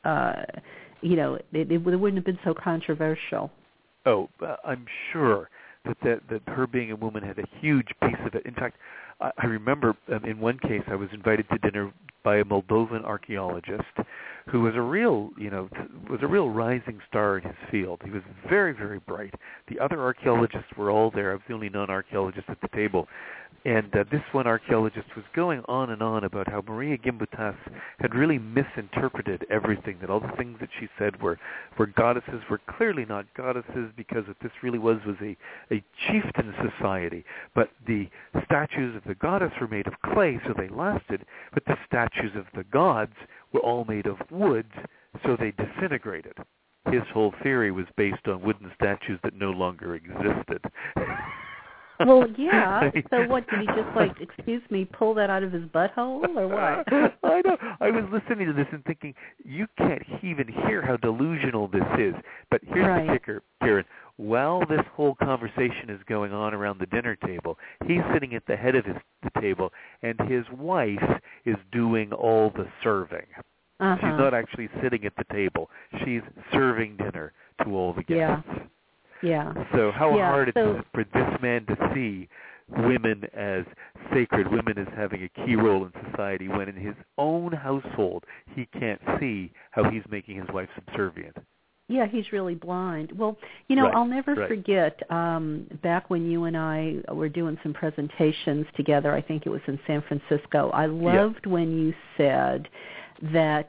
it wouldn't have been so controversial. Oh, I'm sure that her being a woman had a huge piece of it. In fact, I remember in one case I was invited to dinner by a Moldovan archaeologist who was a real rising star in his field. He was very, very bright. The other archaeologists were all there. I was the only non-archaeologist at the table. And this one archaeologist was going on and on about how Maria Gimbutas had really misinterpreted everything, that all the things that she said were goddesses were clearly not goddesses, because what this really was a chieftain society. But the statues of the goddess were made of clay, so they lasted, but the statues of the gods were all made of wood, so they disintegrated. His whole theory was based on wooden statues that no longer existed. Well, yeah. So what, did he just, excuse me, pull that out of his butthole, or what? I know. I was listening to this and thinking, you can't even hear how delusional this is. But here's the kicker, Karen. While this whole conversation is going on around the dinner table, he's sitting at the head of the table, and his wife is doing all the serving. Uh-huh. She's not actually sitting at the table. She's serving dinner to all the guests. Yeah. So how hard it is for this man to see women as sacred, women as having a key role in society, when in his own household he can't see how he's making his wife subservient. Yeah, he's really blind. Well, I'll never forget back when you and I were doing some presentations together, I think it was in San Francisco, I loved when you said that,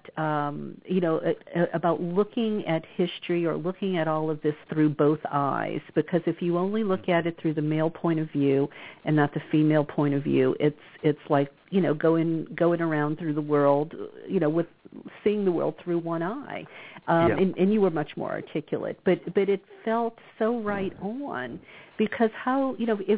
about looking at history or looking at all of this through both eyes, because if you only look at it through the male point of view and not the female point of view, it's like, going around through the world, with seeing the world through one eye. And you were much more articulate, but it felt so right on, because how,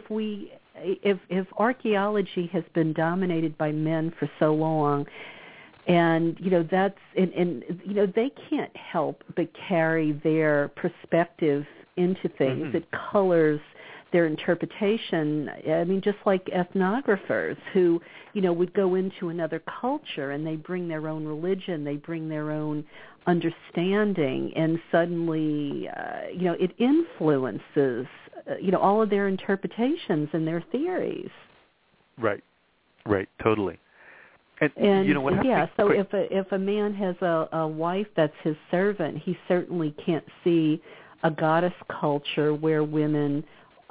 if archaeology has been dominated by men for so long, and that's and they can't help but carry their perspective into things. Mm-hmm. It colors their interpretation. I mean, just like ethnographers who would go into another culture and they bring their own religion, they bring their own understanding, and suddenly it influences all of their interpretations and their theories. Right, totally. And what happens? So if a man has a wife that's his servant, he certainly can't see a goddess culture where women,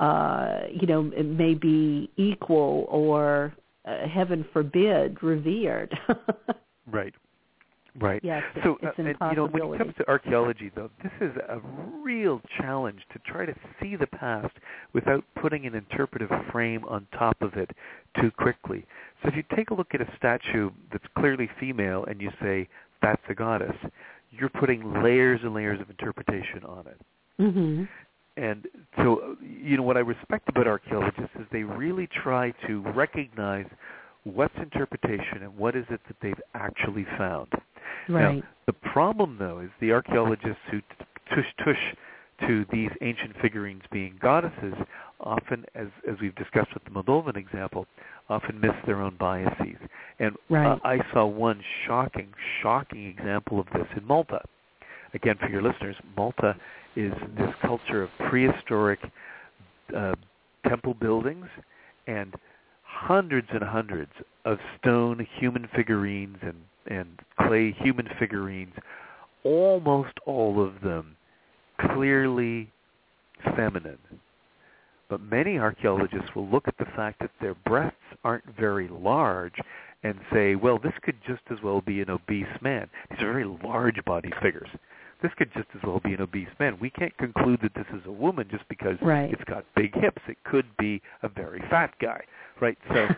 may be equal or, heaven forbid, revered. Right. Yes, so, it's an impossibility. when it comes to archaeology, though, this is a real challenge to try to see the past without putting an interpretive frame on top of it too quickly. So if you take a look at a statue that's clearly female and you say, that's a goddess, you're putting layers and layers of interpretation on it. Mm-hmm. And so, what I respect about archaeologists is they really try to recognize what's interpretation and what is it that they've actually found. Right. Now, the problem, though, is the archaeologists who tush to these ancient figurines being goddesses often, as we've discussed with the Moldovan example, often miss their own biases. And right. I saw one shocking example of this in Malta. Again, for your listeners, Malta is this culture of prehistoric temple buildings and hundreds and hundreds of stone human figurines and clay human figurines, almost all of them clearly feminine. But many archaeologists will look at the fact that their breasts aren't very large and say, well, this could just as well be an obese man. These are very large body figures. This could just as well be an obese man. We can't conclude that this is a woman just because right. it's got big hips. It could be a very fat guy, right? So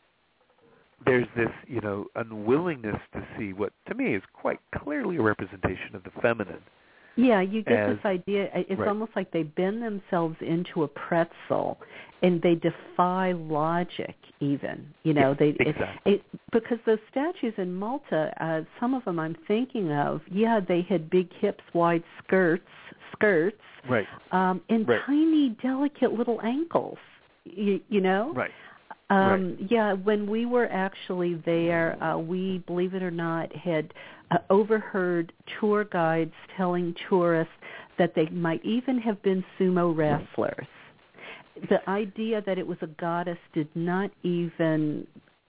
there's this, unwillingness to see what, to me, is quite clearly a representation of the feminine. Yeah, you get this idea. It's right. almost like they bend themselves into a pretzel, and they defy logic. Even exactly. because those statues in Malta, some of them I'm thinking of. Yeah, they had big hips, wide skirts, right, and right. tiny, delicate little ankles. Right. Right. Yeah, when we were actually there, we, believe it or not, had overheard tour guides telling tourists that they might even have been sumo wrestlers. The idea that it was a goddess did not even,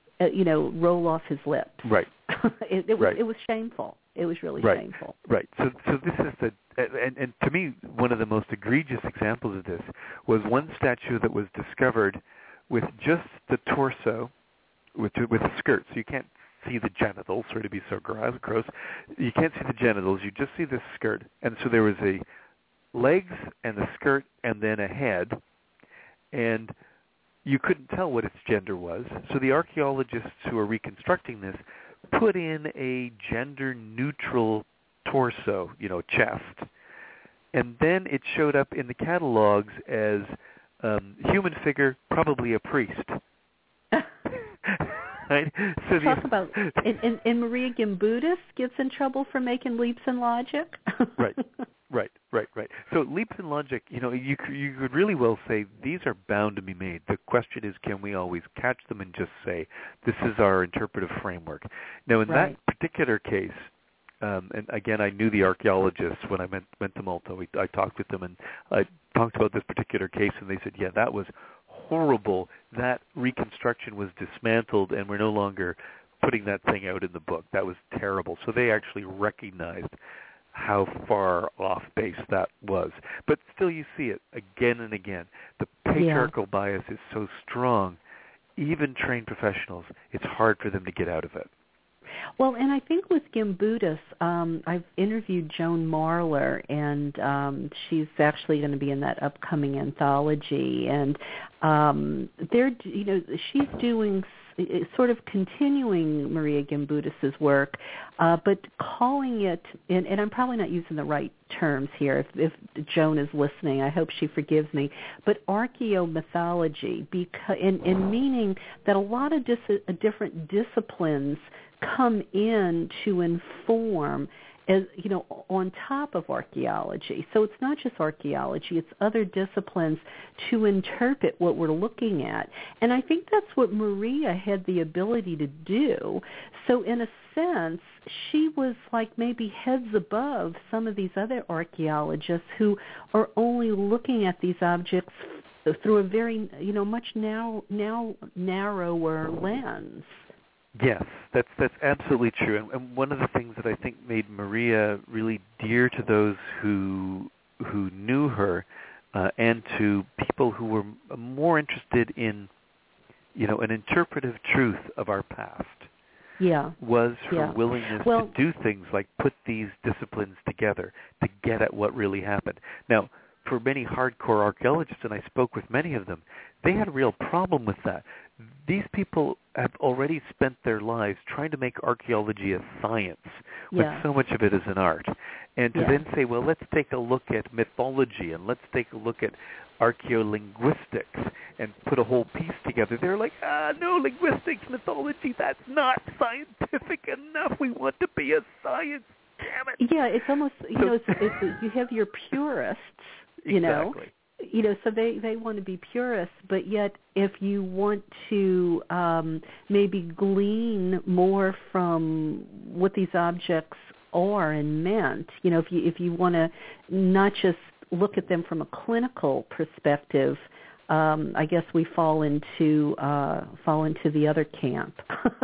roll off his lips. Right. It was shameful. It was really right. shameful. Right. So this is and to me, one of the most egregious examples of this was one statue that was discovered with just the torso, with a skirt, so you can't see the genitals, or to be so gross. You can't see the genitals, you just see the skirt. And so there was a legs and the skirt and then a head, and you couldn't tell what its gender was. So the archaeologists who are reconstructing this put in a gender-neutral torso, chest. And then it showed up in the catalogs as human figure, probably a priest. Right? So talk about, and Maria Gimbutas gets in trouble for making leaps in logic. Right. So leaps in logic, you could really well say these are bound to be made. The question is, can we always catch them and just say, this is our interpretive framework? Now, in that particular case, and again, I knew the archaeologists when I went to Malta. I talked with them, and I talked about this particular case, and they said, yeah, that was horrible. That reconstruction was dismantled, and we're no longer putting that thing out in the book. That was terrible. So they actually recognized how far off base that was. But still, you see it again and again. The patriarchal bias is so strong, even trained professionals, it's hard for them to get out of it. Well, and I think with Gimbutas, I've interviewed Joan Marler, and she's actually going to be in that upcoming anthology. And she's doing sort of continuing Maria Gimbutas's work, but calling it, and I'm probably not using the right terms here. If Joan is listening, I hope she forgives me. But archaeomythology, in meaning that a lot of different disciplines come in to inform, as on top of archaeology. So it's not just archaeology, it's other disciplines to interpret what we're looking at. And I think that's what Maria had the ability to do. So in a sense, she was like maybe heads above some of these other archaeologists who are only looking at these objects through a very, much narrower lens. Yes, that's absolutely true. And one of the things that I think made Maria really dear to those who knew her, and to people who were more interested in, an interpretive truth of our past, was her willingness to do things like put these disciplines together to get at what really happened. Now, for many hardcore archaeologists, and I spoke with many of them, they had a real problem with that. These people have already spent their lives trying to make archaeology a science, when so much of it is an art. And to then say, well, let's take a look at mythology, and let's take a look at archaeolinguistics, and put a whole piece together. They're like, no, linguistics, mythology, that's not scientific enough. We want to be a science. Damn it. Yeah, it's almost, you have your purists, Exactly. So they want to be purists, but yet if you want to maybe glean more from what these objects are and meant, if you want to not just look at them from a clinical perspective, I guess we fall into the other camp.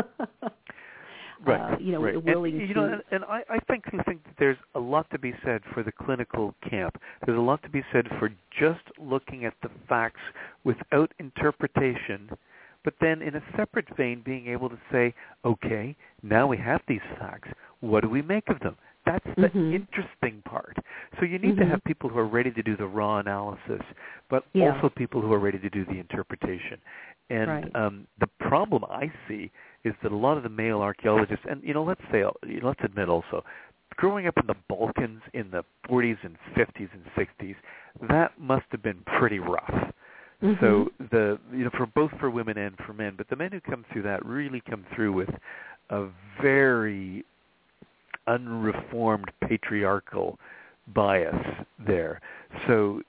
Right. Right. Willing and I think that there's a lot to be said for the clinical camp. There's a lot to be said for just looking at the facts without interpretation, but then in a separate vein being able to say, okay, now we have these facts. What do we make of them? That's the interesting part. So you need to have people who are ready to do the raw analysis, but also people who are ready to do the interpretation. And the problem I see is that a lot of the male archaeologists, and let's admit also, growing up in the Balkans in the 40s and 50s and 60s, that must have been pretty rough. So for women and for men, but the men who come through that really come through with a very unreformed patriarchal bias there. So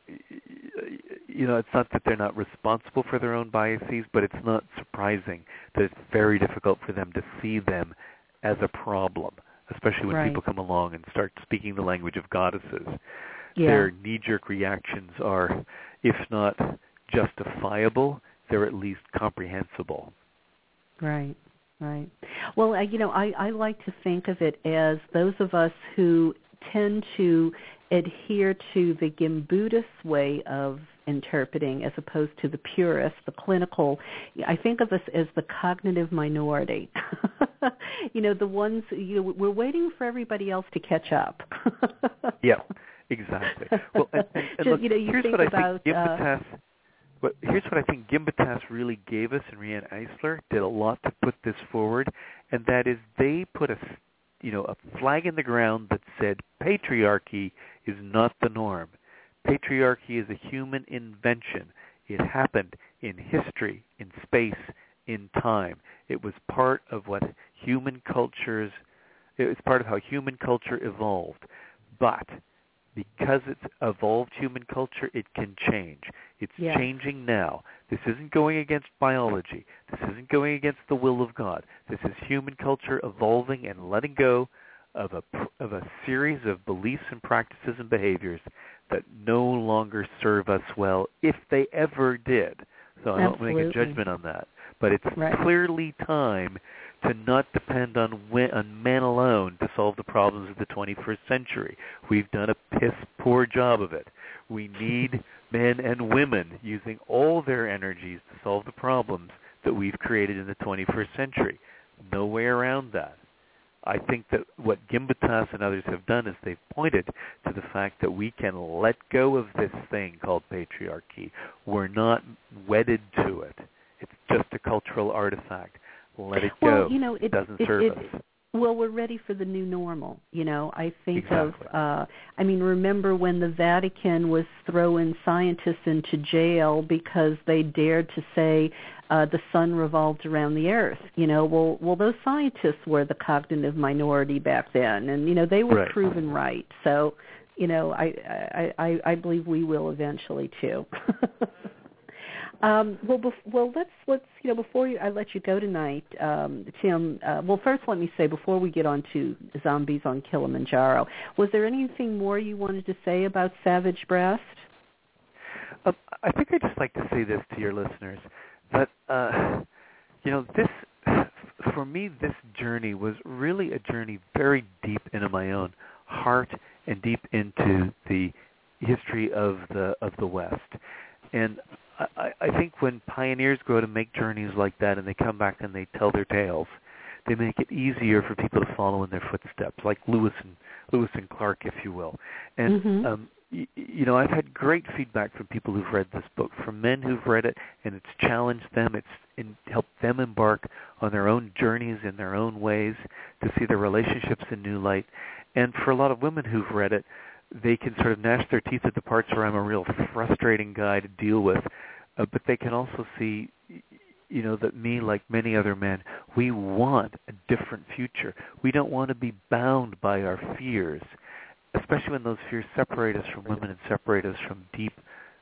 it's not that they're not responsible for their own biases, but it's not surprising that it's very difficult for them to see them as a problem, especially when people come along and start speaking the language of goddesses. Their knee-jerk reactions are, if not justifiable, they're at least comprehensible. Right. Well, I like to think of it as those of us who tend to adhere to the Gimbutas way of interpreting as opposed to the purist, the clinical. I think of us as the cognitive minority. The ones, we're waiting for everybody else to catch up. Yeah, exactly. Well, and look, here's what I think Gimbutas really gave us, and Riane Eisler did a lot to put this forward, and that is they put a flag in the ground that said patriarchy is not the norm. Patriarchy is a human invention. It happened in history, in space, in time. It was part of what it was part of how human culture evolved. But because it's evolved human culture, it can change. It's changing now. This isn't going against biology. This isn't going against the will of God. This is human culture evolving and letting go of a series of beliefs and practices and behaviors that no longer serve us well, if they ever did. So I don't make a judgment on that. But it's clearly time to not depend on man alone to solve the problems of the 21st century. We've done a piss-poor job of it. We need men and women using all their energies to solve the problems that we've created in the 21st century. No way around that. I think that what Gimbutas and others have done is they've pointed to the fact that we can let go of this thing called patriarchy. We're not wedded to it. It's just a cultural artifact. Let it go. Well, it doesn't serve us. Well, we're ready for the new normal. I think exactly. Remember when the Vatican was throwing scientists into jail because they dared to say the sun revolved around the earth. Well, those scientists were the cognitive minority back then, and they were right. proven right. So, I believe we will eventually too. Let's before I let you go tonight, Tim. First, let me say before we get on to Zombies on Kilimanjaro, was there anything more you wanted to say about Savage Breast? I think I'd just like to say this to your listeners that this for me, this journey was really a journey very deep into my own heart and deep into the history of the West, and I think when pioneers go to make journeys like that and they come back and they tell their tales, they make it easier for people to follow in their footsteps, like Lewis and Clark, if you will. And I've had great feedback from people who've read this book, from men who've read it, and it's challenged them. It's helped them embark on their own journeys in their own ways to see their relationships in new light. And for a lot of women who've read it, they can sort of gnash their teeth at the parts where I'm a real frustrating guy to deal with. But they can also see, that me, like many other men, we want a different future. We don't want to be bound by our fears, especially when those fears separate us from women and separate us from deep,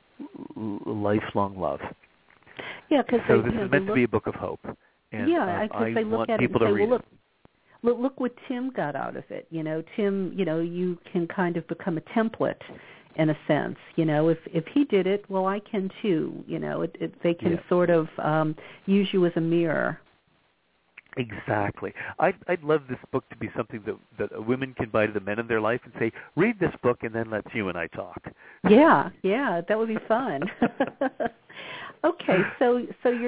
lifelong love. Yeah, because so this is meant to be a book of hope. And I want people to read it. Look what Tim got out of it. Tim, you can kind of become a template in a sense. If he did it, well, I can too. They can sort of use you as a mirror. Exactly. I'd love this book to be something that women can buy to the men in their life and say, read this book and then let's you and I talk. Yeah, that would be fun. Okay, so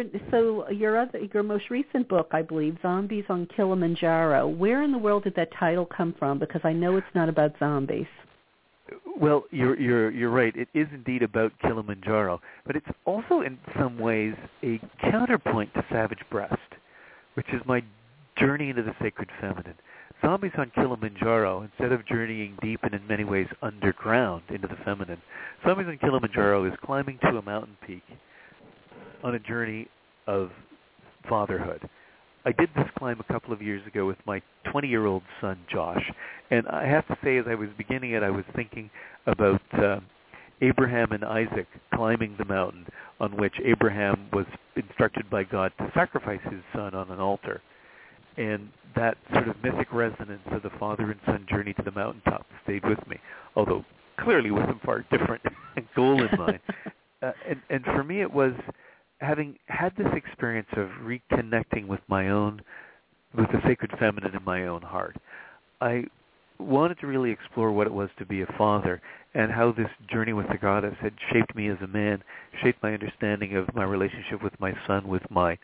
your most recent book, I believe, Zombies on Kilimanjaro. Where in the world did that title come from? Because I know it's not about zombies. Well, you're right. It is indeed about Kilimanjaro, but it's also in some ways a counterpoint to Savage Breast, which is my journey into the sacred feminine. Zombies on Kilimanjaro, instead of journeying deep and in many ways underground into the feminine, Zombies on Kilimanjaro is climbing to a mountain peak on a journey of fatherhood. I did this climb a couple of years ago with my 20-year-old son, Josh, and I have to say as I was beginning it, I was thinking about Abraham and Isaac climbing the mountain on which Abraham was instructed by God to sacrifice his son on an altar. And that sort of mythic resonance of the father and son journey to the mountaintop stayed with me, although clearly with a far different goal in mind. And for me it was having had this experience of reconnecting with the sacred feminine in my own heart. I wanted to really explore what it was to be a father and how this journey with the goddess had shaped me as a man, shaped my understanding of my relationship with my son, with my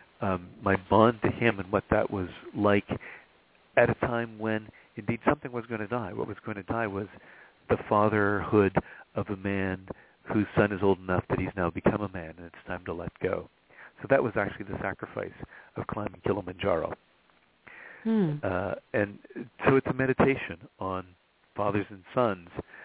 bond to him, and what that was like at a time when indeed something was going to die. What was going to die was the fatherhood of a man whose son is old enough that he's now become a man and it's time to let go. So that was actually the sacrifice of climbing Kilimanjaro. And so it's a meditation on fathers and sons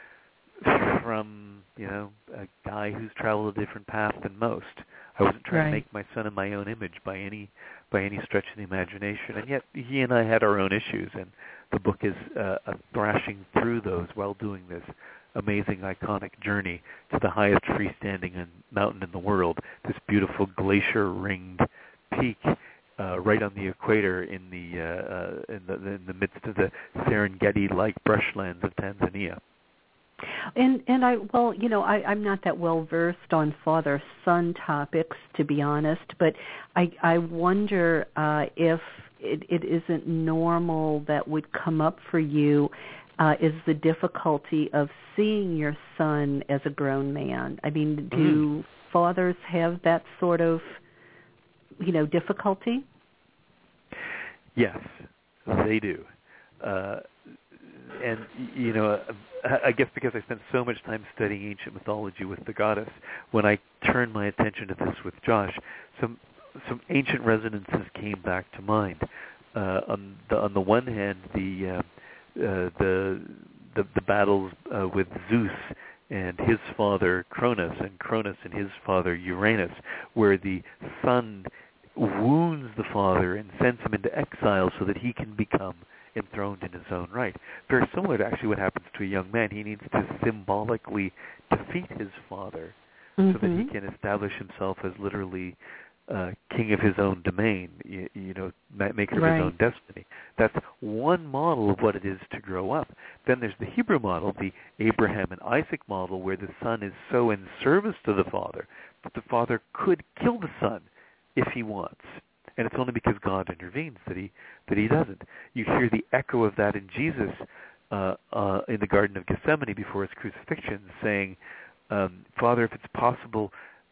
from, a guy who's traveled a different path than most. I wasn't trying to make my son in my own image by any stretch of the imagination, and yet he and I had our own issues, and the book is thrashing through those while doing this amazing, iconic journey to the highest freestanding mountain in the world, this beautiful glacier-ringed peak right on the equator in the midst of the Serengeti-like brushlands of Tanzania. And I'm not that well versed on father-son topics, to be honest, but I wonder if it isn't normal that would come up for you is the difficulty of seeing your son as a grown man. I mean, do fathers have that sort of, difficulty? Yes, they do. And I guess because I spent so much time studying ancient mythology with the goddess, when I turned my attention to this with Josh, some ancient resonances came back to mind. On the one hand, the battles with Zeus and his father Cronus, and Cronus and his father Uranus, where the son wounds the father and sends him into exile so that he can become enthroned in his own right. Very similar to actually what happens to a young man. He needs to symbolically defeat his father so that he can establish himself as literally king of his own domain, maker of his own destiny. That's one model of what it is to grow up. Then there's the Hebrew model, the Abraham and Isaac model, where the son is so in service to the father that the father could kill the son if he wants. And it's only because God intervenes that he doesn't. You hear the echo of that in Jesus in the Garden of Gethsemane before his crucifixion, saying, Father, if it's possible,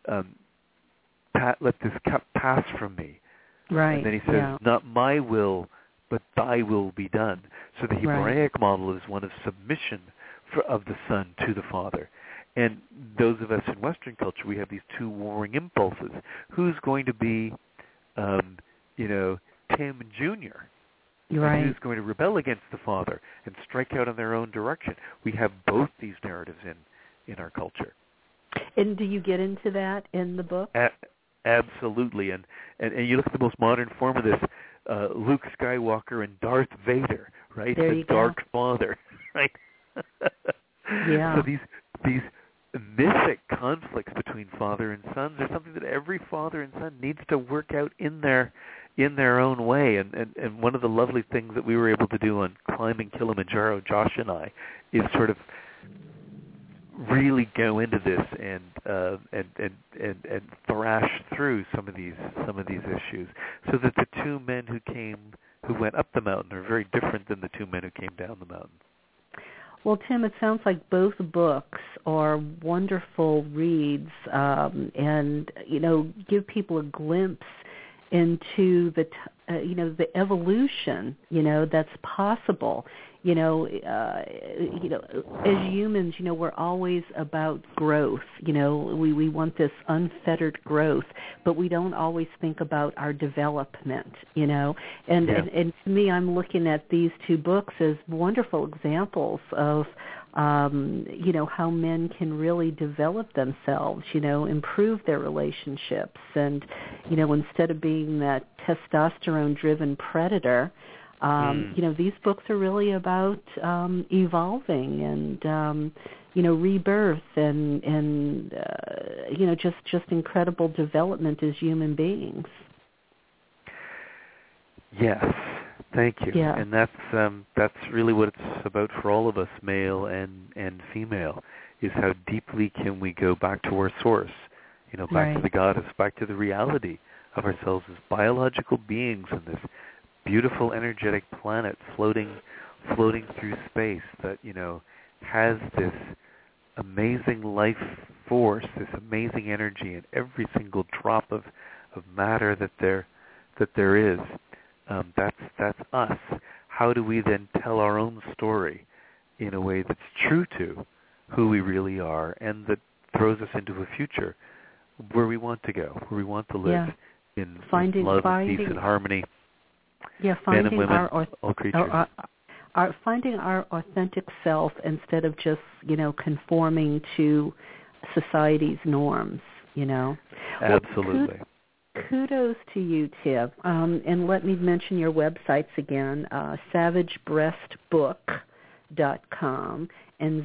let this cup pass from me. Right. And then he says, not my will, but thy will be done. So the Hebraic model is one of submission of the Son to the Father. And those of us in Western culture, we have these two warring impulses. Who's going to be, Tim Jr.? Right. Who's going to rebel against the Father and strike out in their own direction? We have both these narratives in our culture. And do you get into that in the book? Absolutely. And you look at the most modern form of this, Luke Skywalker and Darth Vader, right? There the Dark Father, right? Yeah. So these mythic conflicts between father and sons are something that every father and son needs to work out in their own way. And one of the lovely things that we were able to do on climbing Kilimanjaro, Josh and I, is sort of really go into this and thrash through some of these issues, so that the two men who went up the mountain are very different than the two men who came down the mountain. Well, Tim, it sounds like both books are wonderful reads, and give people a glimpse into the evolution that's possible. As humans, we're always about growth. We want this unfettered growth, but we don't always think about our development. And to me, I'm looking at these two books as wonderful examples of how men can really develop themselves, improve their relationships, and instead of being that testosterone-driven predator. These books are really about evolving and rebirth and just incredible development as human beings. Yes, thank you. Yeah. And that's really what it's about for all of us, male and female, is how deeply can we go back to our source, back to the goddess, back to the reality of ourselves as biological beings in this beautiful energetic planet floating through space that has this amazing life force, this amazing energy in every single drop of matter that there is. That's us. How do we then tell our own story in a way that's true to who we really are, and that throws us into a future where we want to go, where we want to live in love, peace, and harmony. Yeah, men and women, all creatures. Finding our authentic self instead of just, conforming to society's norms, Absolutely. Well, kudos to you, Tim. And let me mention your websites again, savagebreastbook.com and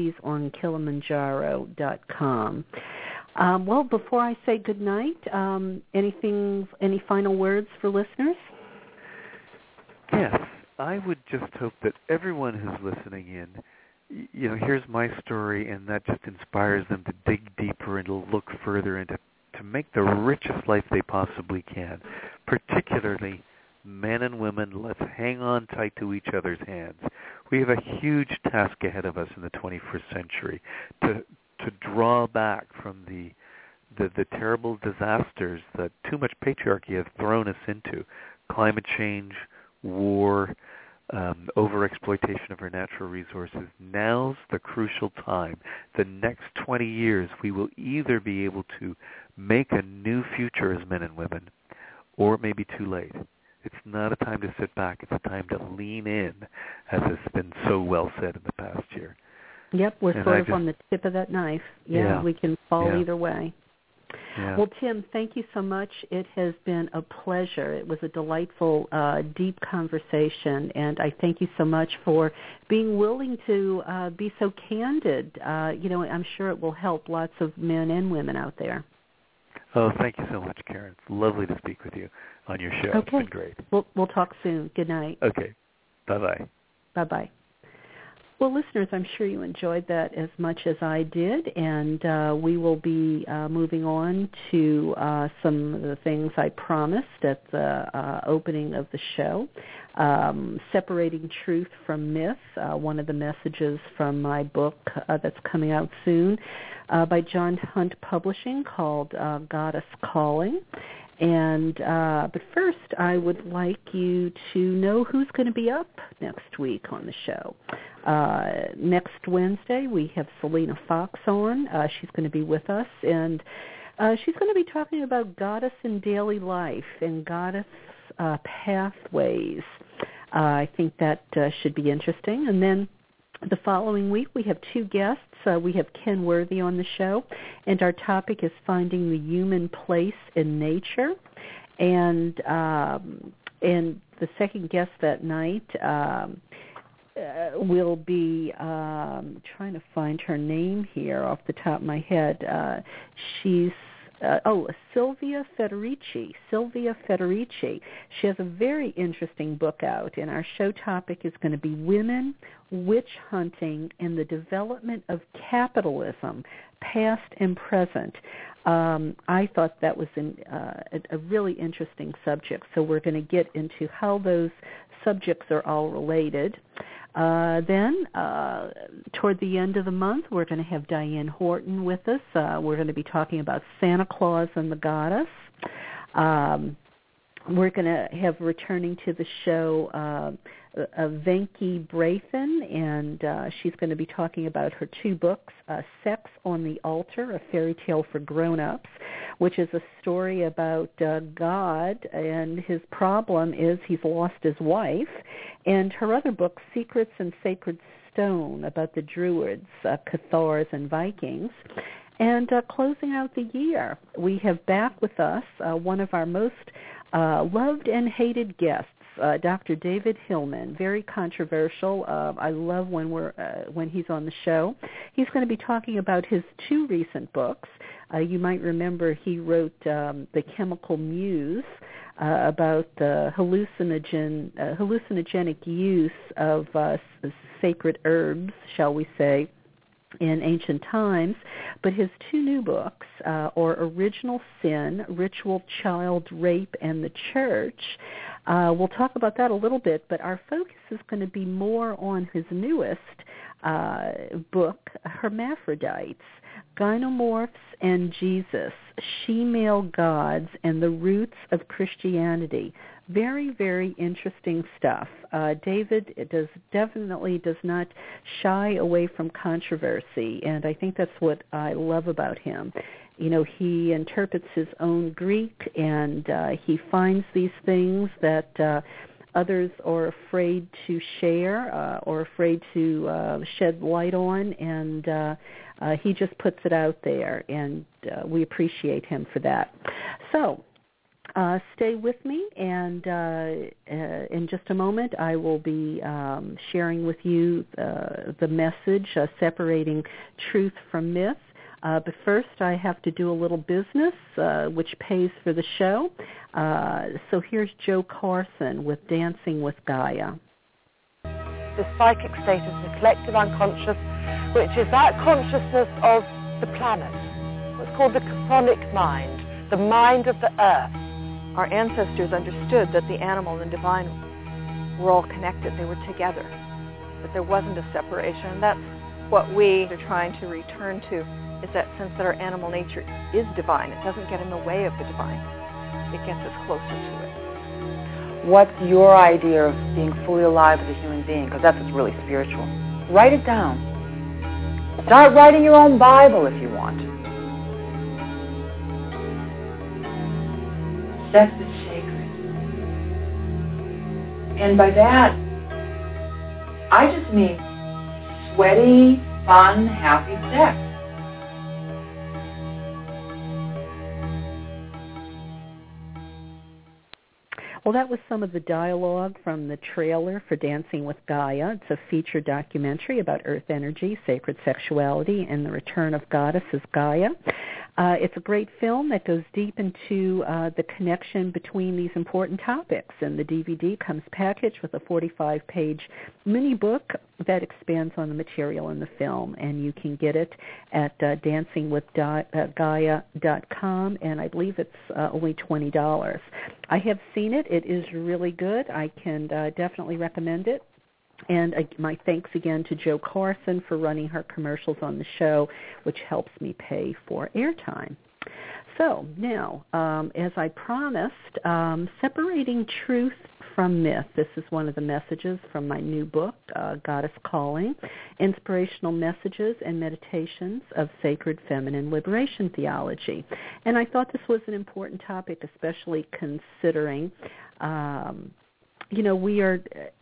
zombiesonkilimanjaro.com. Well, before I say goodnight, any final words for listeners? Yes, I would just hope that everyone who's listening in, here's my story, and that just inspires them to dig deeper and to look further and to make the richest life they possibly can. Particularly, men and women, let's hang on tight to each other's hands. We have a huge task ahead of us in the 21st century to draw back from the terrible disasters that too much patriarchy has thrown us into: climate change, war, overexploitation of our natural resources. Now's the crucial time. The next 20 years, we will either be able to make a new future as men and women, or it may be too late. It's not a time to sit back. It's a time to lean in, as has been so well said in the past year. Yep, we're sort of on the tip of that knife. Yeah. We can fall either way. Yeah. Well, Tim, thank you so much. It has been a pleasure. It was a delightful, deep conversation, and I thank you so much for being willing to be so candid. I'm sure it will help lots of men and women out there. Oh, thank you so much, Karen. It's lovely to speak with you on your show. Okay. It's been great. We'll talk soon. Good night. Okay. Bye-bye. Bye-bye. Well, listeners, I'm sure you enjoyed that as much as I did, and we will be moving on to some of the things I promised at the opening of the show. Separating Truth from Myth, one of the messages from my book that's coming out soon by John Hunt Publishing called Goddess Calling. And but first, I would like you to know who's going to be up next week on the show. Next Wednesday, we have Selena Fox on. She's going to be with us, and she's going to be talking about goddess in daily life and goddess pathways. I think that should be interesting. And then the following week, we have two guests. We have Ken Worthy on the show, and our topic is finding the human place in nature. And the second guest that night will be trying to find her name here off the top of my head. She's Silvia Federici. Silvia Federici. She has a very interesting book out, and our show topic is going to be Women, Witch Hunting, and the Development of Capitalism, Past and Present. I thought that was a really interesting subject, so we're going to get into how those subjects are all related. Then, toward the end of the month, we're going to have Diane Horton with us. We're going to be talking about Santa Claus and the Goddess. We're going to have returning to the show Venki Brathen, and she's going to be talking about her two books, Sex on the Altar, A Fairy Tale for Grown-Ups, which is a story about God, and his problem is he's lost his wife, and her other book, Secrets in Sacred Stone, about the Druids, Cathars, and Vikings. And closing out the year, we have back with us one of our most loved and hated guests, Dr. David Hillman, very controversial. I love when he's on the show. He's going to be talking about his two recent books. You might remember he wrote The Chemical Muse about the hallucinogenic use of sacred herbs, shall we say, in ancient times, but his two new books are Original Sin, Ritual Child Rape, and the Church. We'll talk about that a little bit, but our focus is going to be more on his newest book, Hermaphrodites, Gynomorphs and Jesus, She-Male Gods and the Roots of Christianity. Very, very interesting stuff. David definitely does not shy away from controversy, and I think that's what I love about him. You know, he interprets his own Greek, and he finds these things that others are afraid to share or afraid to shed light on, and he just puts it out there, and we appreciate him for that. So stay with me, and in just a moment I will be sharing with you the message, Separating Truth from Myth. But first I have to do a little business, which pays for the show. So here's Joe Carson with Dancing with Gaia. The psychic state is the collective unconscious, which is that consciousness of the planet. What's called the chthonic mind, the mind of the earth. Our ancestors understood that the animal and divine were all connected. They were together, that there wasn't a separation. And that's what we are trying to return to, is that sense that our animal nature is divine. It doesn't get in the way of the divine. It gets us closer to it. What's your idea of being fully alive as a human being? Because that's what's really spiritual. Write it down. Start writing your own Bible if you want. Sex is sacred. And by that, I just mean sweaty, fun, happy sex. Well, that was some of the dialogue from the trailer for Dancing with Gaia. It's a feature documentary about earth energy, sacred sexuality, and the return of goddesses Gaia. It's a great film that goes deep into the connection between these important topics, and the DVD comes packaged with a 45-page mini book that expands on the material in the film, and you can get it at dancingwithgaia.com, and I believe it's only $20. I have seen it. It is really good. I can definitely recommend it. And my thanks again to Jo Carson for running her commercials on the show, which helps me pay for airtime. So now, as I promised, separating truth from myth. This is one of the messages from my new book, Goddess Calling, Inspirational Messages and Meditations of Sacred Feminine Liberation Theology. And I thought this was an important topic, especially considering we are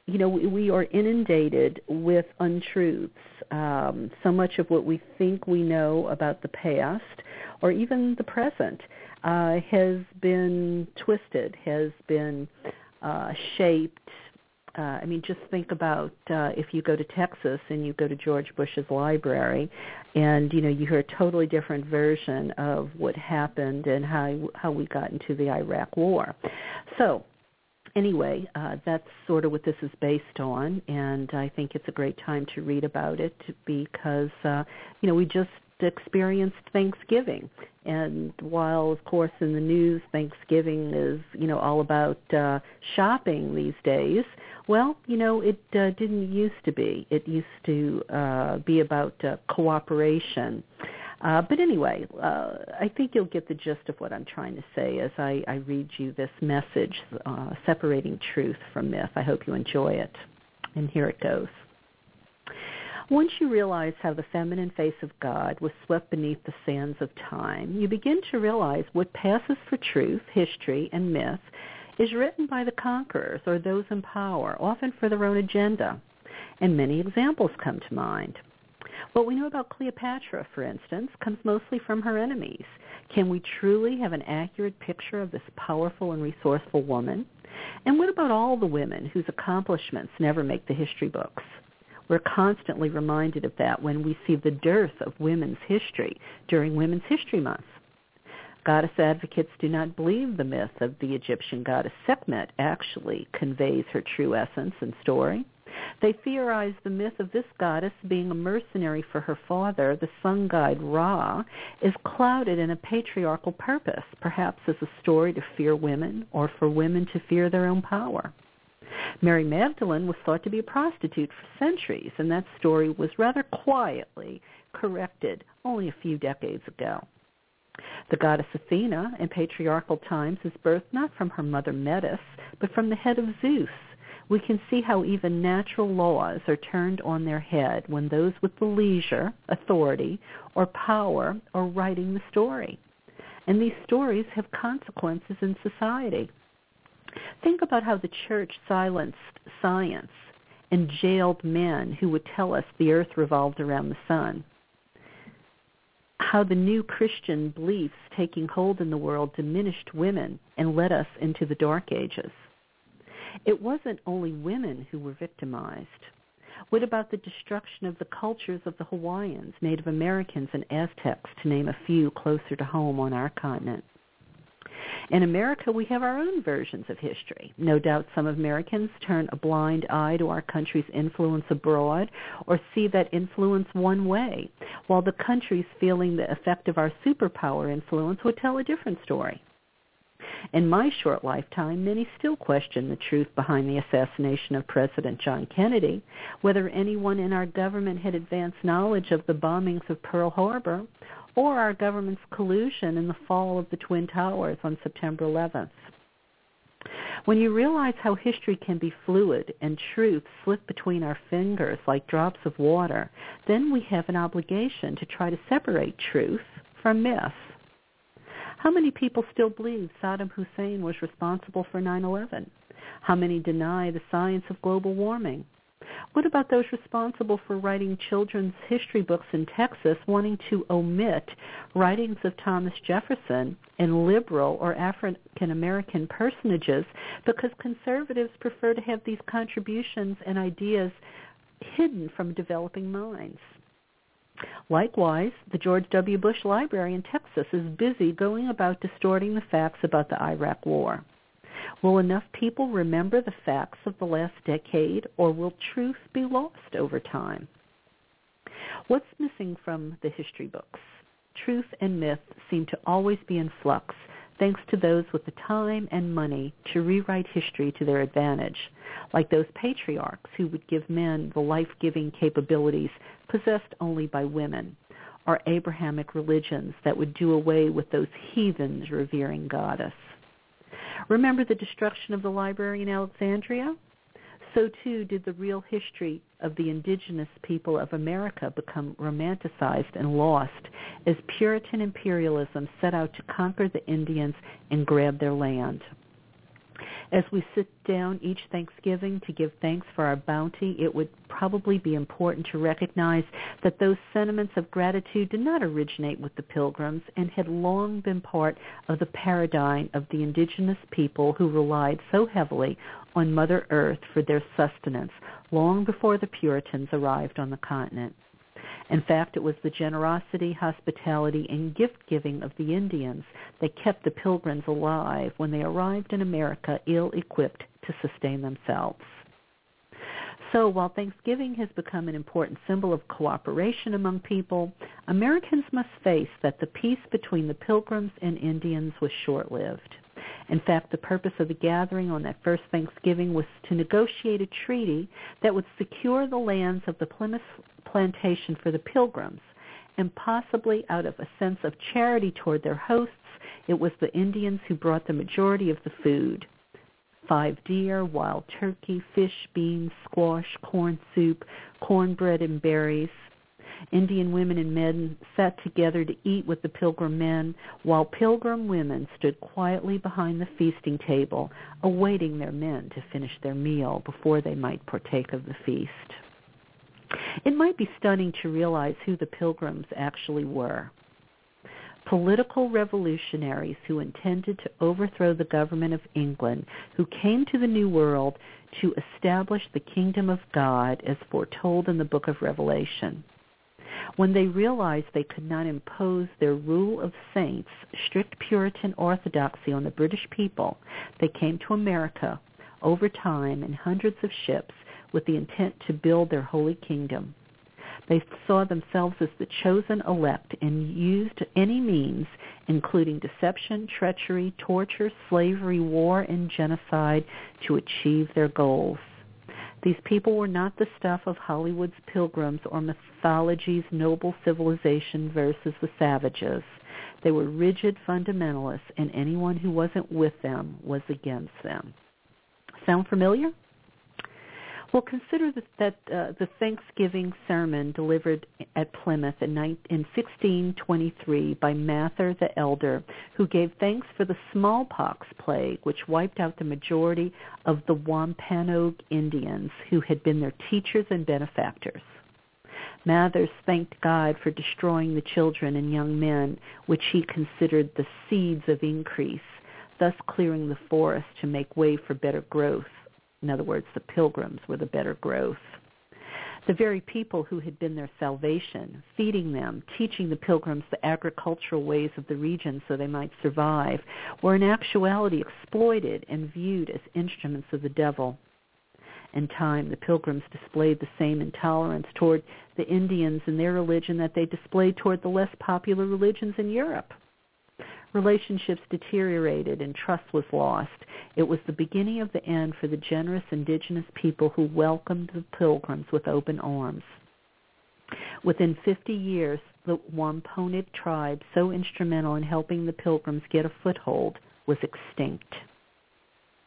inundated with untruths. So much of what we think we know about the past or even the present has been twisted, has been shaped. Just think about if you go to Texas and you go to George Bush's library and, you hear a totally different version of what happened and how we got into the Iraq War. So, anyway, that's sort of what this is based on, and I think it's a great time to read about it because, we just experienced Thanksgiving. And while, of course, in the news, Thanksgiving is, all about shopping these days, well, it didn't used to be. It used to be about cooperation. But anyway, I think you'll get the gist of what I'm trying to say as I read you this message, separating truth from myth. I hope you enjoy it. And here it goes. Once you realize how the feminine face of God was swept beneath the sands of time, you begin to realize what passes for truth, history, and myth is written by the conquerors or those in power, often for their own agenda. And many examples come to mind. What we know about Cleopatra, for instance, comes mostly from her enemies. Can we truly have an accurate picture of this powerful and resourceful woman? And what about all the women whose accomplishments never make the history books? We're constantly reminded of that when we see the dearth of women's history during Women's History Month. Goddess advocates do not believe the myth of the Egyptian goddess Sekhmet actually conveys her true essence and story. They theorize the myth of this goddess being a mercenary for her father, the sun god Ra, is clouded in a patriarchal purpose, perhaps as a story to fear women or for women to fear their own power. Mary Magdalene was thought to be a prostitute for centuries, and that story was rather quietly corrected only a few decades ago. The goddess Athena in patriarchal times is birthed not from her mother Metis, but from the head of Zeus. We can see how even natural laws are turned on their head when those with the leisure, authority, or power are writing the story. And these stories have consequences in society. Think about how the church silenced science and jailed men who would tell us the earth revolved around the sun. How the new Christian beliefs taking hold in the world diminished women and led us into the Dark Ages. It wasn't only women who were victimized. What about the destruction of the cultures of the Hawaiians, Native Americans, and Aztecs, to name a few closer to home on our continent? In America, we have our own versions of history. No doubt some Americans turn a blind eye to our country's influence abroad or see that influence one way, while the countries feeling the effect of our superpower influence would tell a different story. In my short lifetime, many still question the truth behind the assassination of President John Kennedy, whether anyone in our government had advanced knowledge of the bombings of Pearl Harbor or our government's collusion in the fall of the Twin Towers on September 11th. When you realize how history can be fluid and truth slip between our fingers like drops of water, then we have an obligation to try to separate truth from myth. How many people still believe Saddam Hussein was responsible for 9/11? How many deny the science of global warming? What about those responsible for writing children's history books in Texas wanting to omit writings of Thomas Jefferson and liberal or African-American personages because conservatives prefer to have these contributions and ideas hidden from developing minds? Likewise, the George W. Bush Library in Texas is busy going about distorting the facts about the Iraq War. Will enough people remember the facts of the last decade, or will truth be lost over time? What's missing from the history books? Truth and myth seem to always be in flux, thanks to those with the time and money to rewrite history to their advantage, like those patriarchs who would give men the life-giving capabilities possessed only by women, or Abrahamic religions that would do away with those heathens revering goddess. Remember the destruction of the library in Alexandria? So too did the real history of the indigenous people of America become romanticized and lost as Puritan imperialism set out to conquer the Indians and grab their land. As we sit down each Thanksgiving to give thanks for our bounty, it would probably be important to recognize that those sentiments of gratitude did not originate with the Pilgrims and had long been part of the paradigm of the indigenous people who relied so heavily on Mother Earth for their sustenance long before the Puritans arrived on the continent. In fact, it was the generosity, hospitality, and gift-giving of the Indians that kept the Pilgrims alive when they arrived in America ill-equipped to sustain themselves. So while Thanksgiving has become an important symbol of cooperation among people, Americans must face that the peace between the Pilgrims and Indians was short-lived. In fact, the purpose of the gathering on that first Thanksgiving was to negotiate a treaty that would secure the lands of the Plymouth plantation for the Pilgrims, and possibly out of a sense of charity toward their hosts, it was the Indians who brought the majority of the food. 5 deer, wild turkey, fish, beans, squash, corn soup, cornbread, and berries. Indian women and men sat together to eat with the Pilgrim men, while Pilgrim women stood quietly behind the feasting table, awaiting their men to finish their meal before they might partake of the feast. It might be stunning to realize who the Pilgrims actually were. Political revolutionaries who intended to overthrow the government of England, who came to the New World to establish the kingdom of God as foretold in the book of Revelation. When they realized they could not impose their rule of saints, strict Puritan orthodoxy on the British people, they came to America over time in hundreds of ships with the intent to build their holy kingdom. They saw themselves as the chosen elect and used any means, including deception, treachery, torture, slavery, war, and genocide, to achieve their goals. These people were not the stuff of Hollywood's Pilgrims or mythology's noble civilization versus the savages. They were rigid fundamentalists, and anyone who wasn't with them was against them. Sound familiar? Well, consider that the Thanksgiving sermon delivered at Plymouth in 1623 by Mather the Elder, who gave thanks for the smallpox plague, which wiped out the majority of the Wampanoag Indians, who had been their teachers and benefactors. Mathers thanked God for destroying the children and young men, which he considered the seeds of increase, thus clearing the forest to make way for better growth. In other words, the Pilgrims were the better growth. The very people who had been their salvation, feeding them, teaching the Pilgrims the agricultural ways of the region so they might survive, were in actuality exploited and viewed as instruments of the devil. In time, the Pilgrims displayed the same intolerance toward the Indians and their religion that they displayed toward the less popular religions in Europe. Relationships deteriorated and trust was lost. It was the beginning of the end for the generous indigenous people who welcomed the Pilgrims with open arms. Within 50 years, the Wampanoag tribe, so instrumental in helping the Pilgrims get a foothold, was extinct.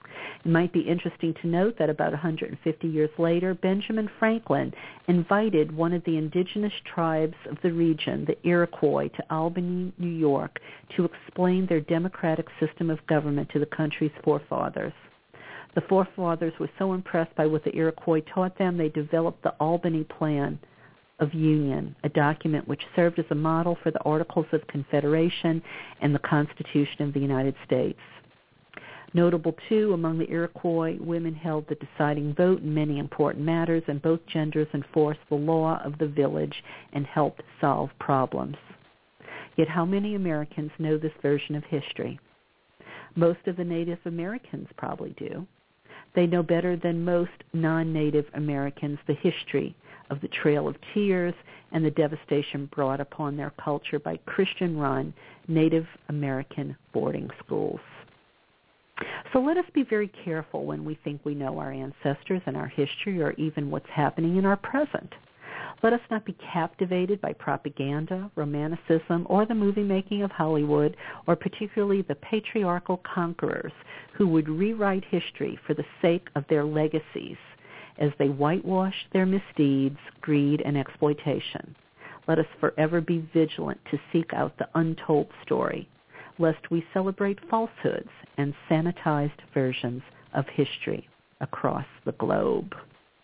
It might be interesting to note that about 150 years later, Benjamin Franklin invited one of the indigenous tribes of the region, the Iroquois, to Albany, New York, to explain their democratic system of government to the country's forefathers. The forefathers were so impressed by what the Iroquois taught them, they developed the Albany Plan of Union, a document which served as a model for the Articles of Confederation and the Constitution of the United States. Notable, too, among the Iroquois, women held the deciding vote in many important matters, and both genders enforced the law of the village and helped solve problems. Yet how many Americans know this version of history? Most of the Native Americans probably do. They know better than most non-Native Americans the history of the Trail of Tears and the devastation brought upon their culture by Christian-run Native American boarding schools. So let us be very careful when we think we know our ancestors and our history or even what's happening in our present. Let us not be captivated by propaganda, romanticism, or the movie-making of Hollywood, or particularly the patriarchal conquerors who would rewrite history for the sake of their legacies as they whitewash their misdeeds, greed, and exploitation. Let us forever be vigilant to seek out the untold story, lest we celebrate falsehoods and sanitized versions of history across the globe.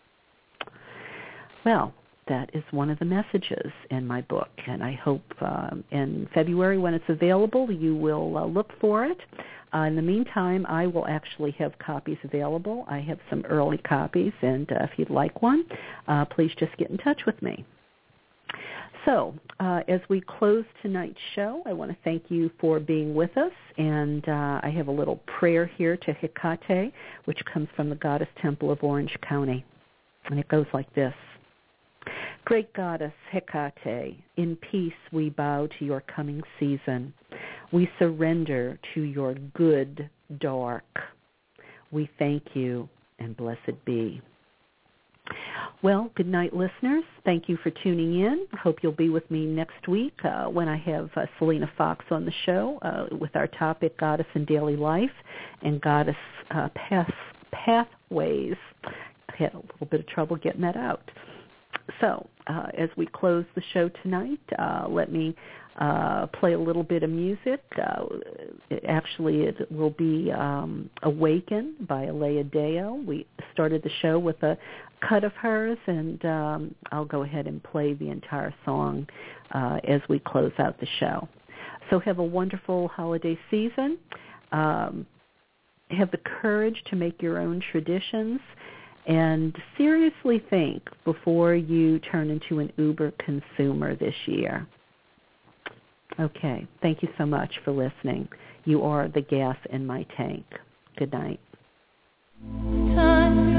Well, that is one of the messages in my book, and I hope in February when it's available you will look for it. In the meantime, I will actually have copies available. I have some early copies, and if you'd like one, please just get in touch with me. So, as we close tonight's show, I want to thank you for being with us, and I have a little prayer here to Hecate, which comes from the Goddess Temple of Orange County, and it goes like this. Great Goddess Hecate, in peace we bow to your coming season. We surrender to your good dark. We thank you, and blessed be. Well, good night, listeners. Thank you for tuning in. I hope you'll be with me next week when I have Selena Fox on the show with our topic, Goddess in Daily Life and Goddess Pathways. I had a little bit of trouble getting that out. So, as we close the show tonight, let me play a little bit of music. Actually, it will be Awaken by Alea Deo. We started the show with a cut of hers, and I'll go ahead and play the entire song as we close out the show. So have a wonderful holiday season. Have the courage to make your own traditions, and seriously think before you turn into an Uber consumer this year. Okay, thank you so much for listening. You are the gas in my tank. Good night.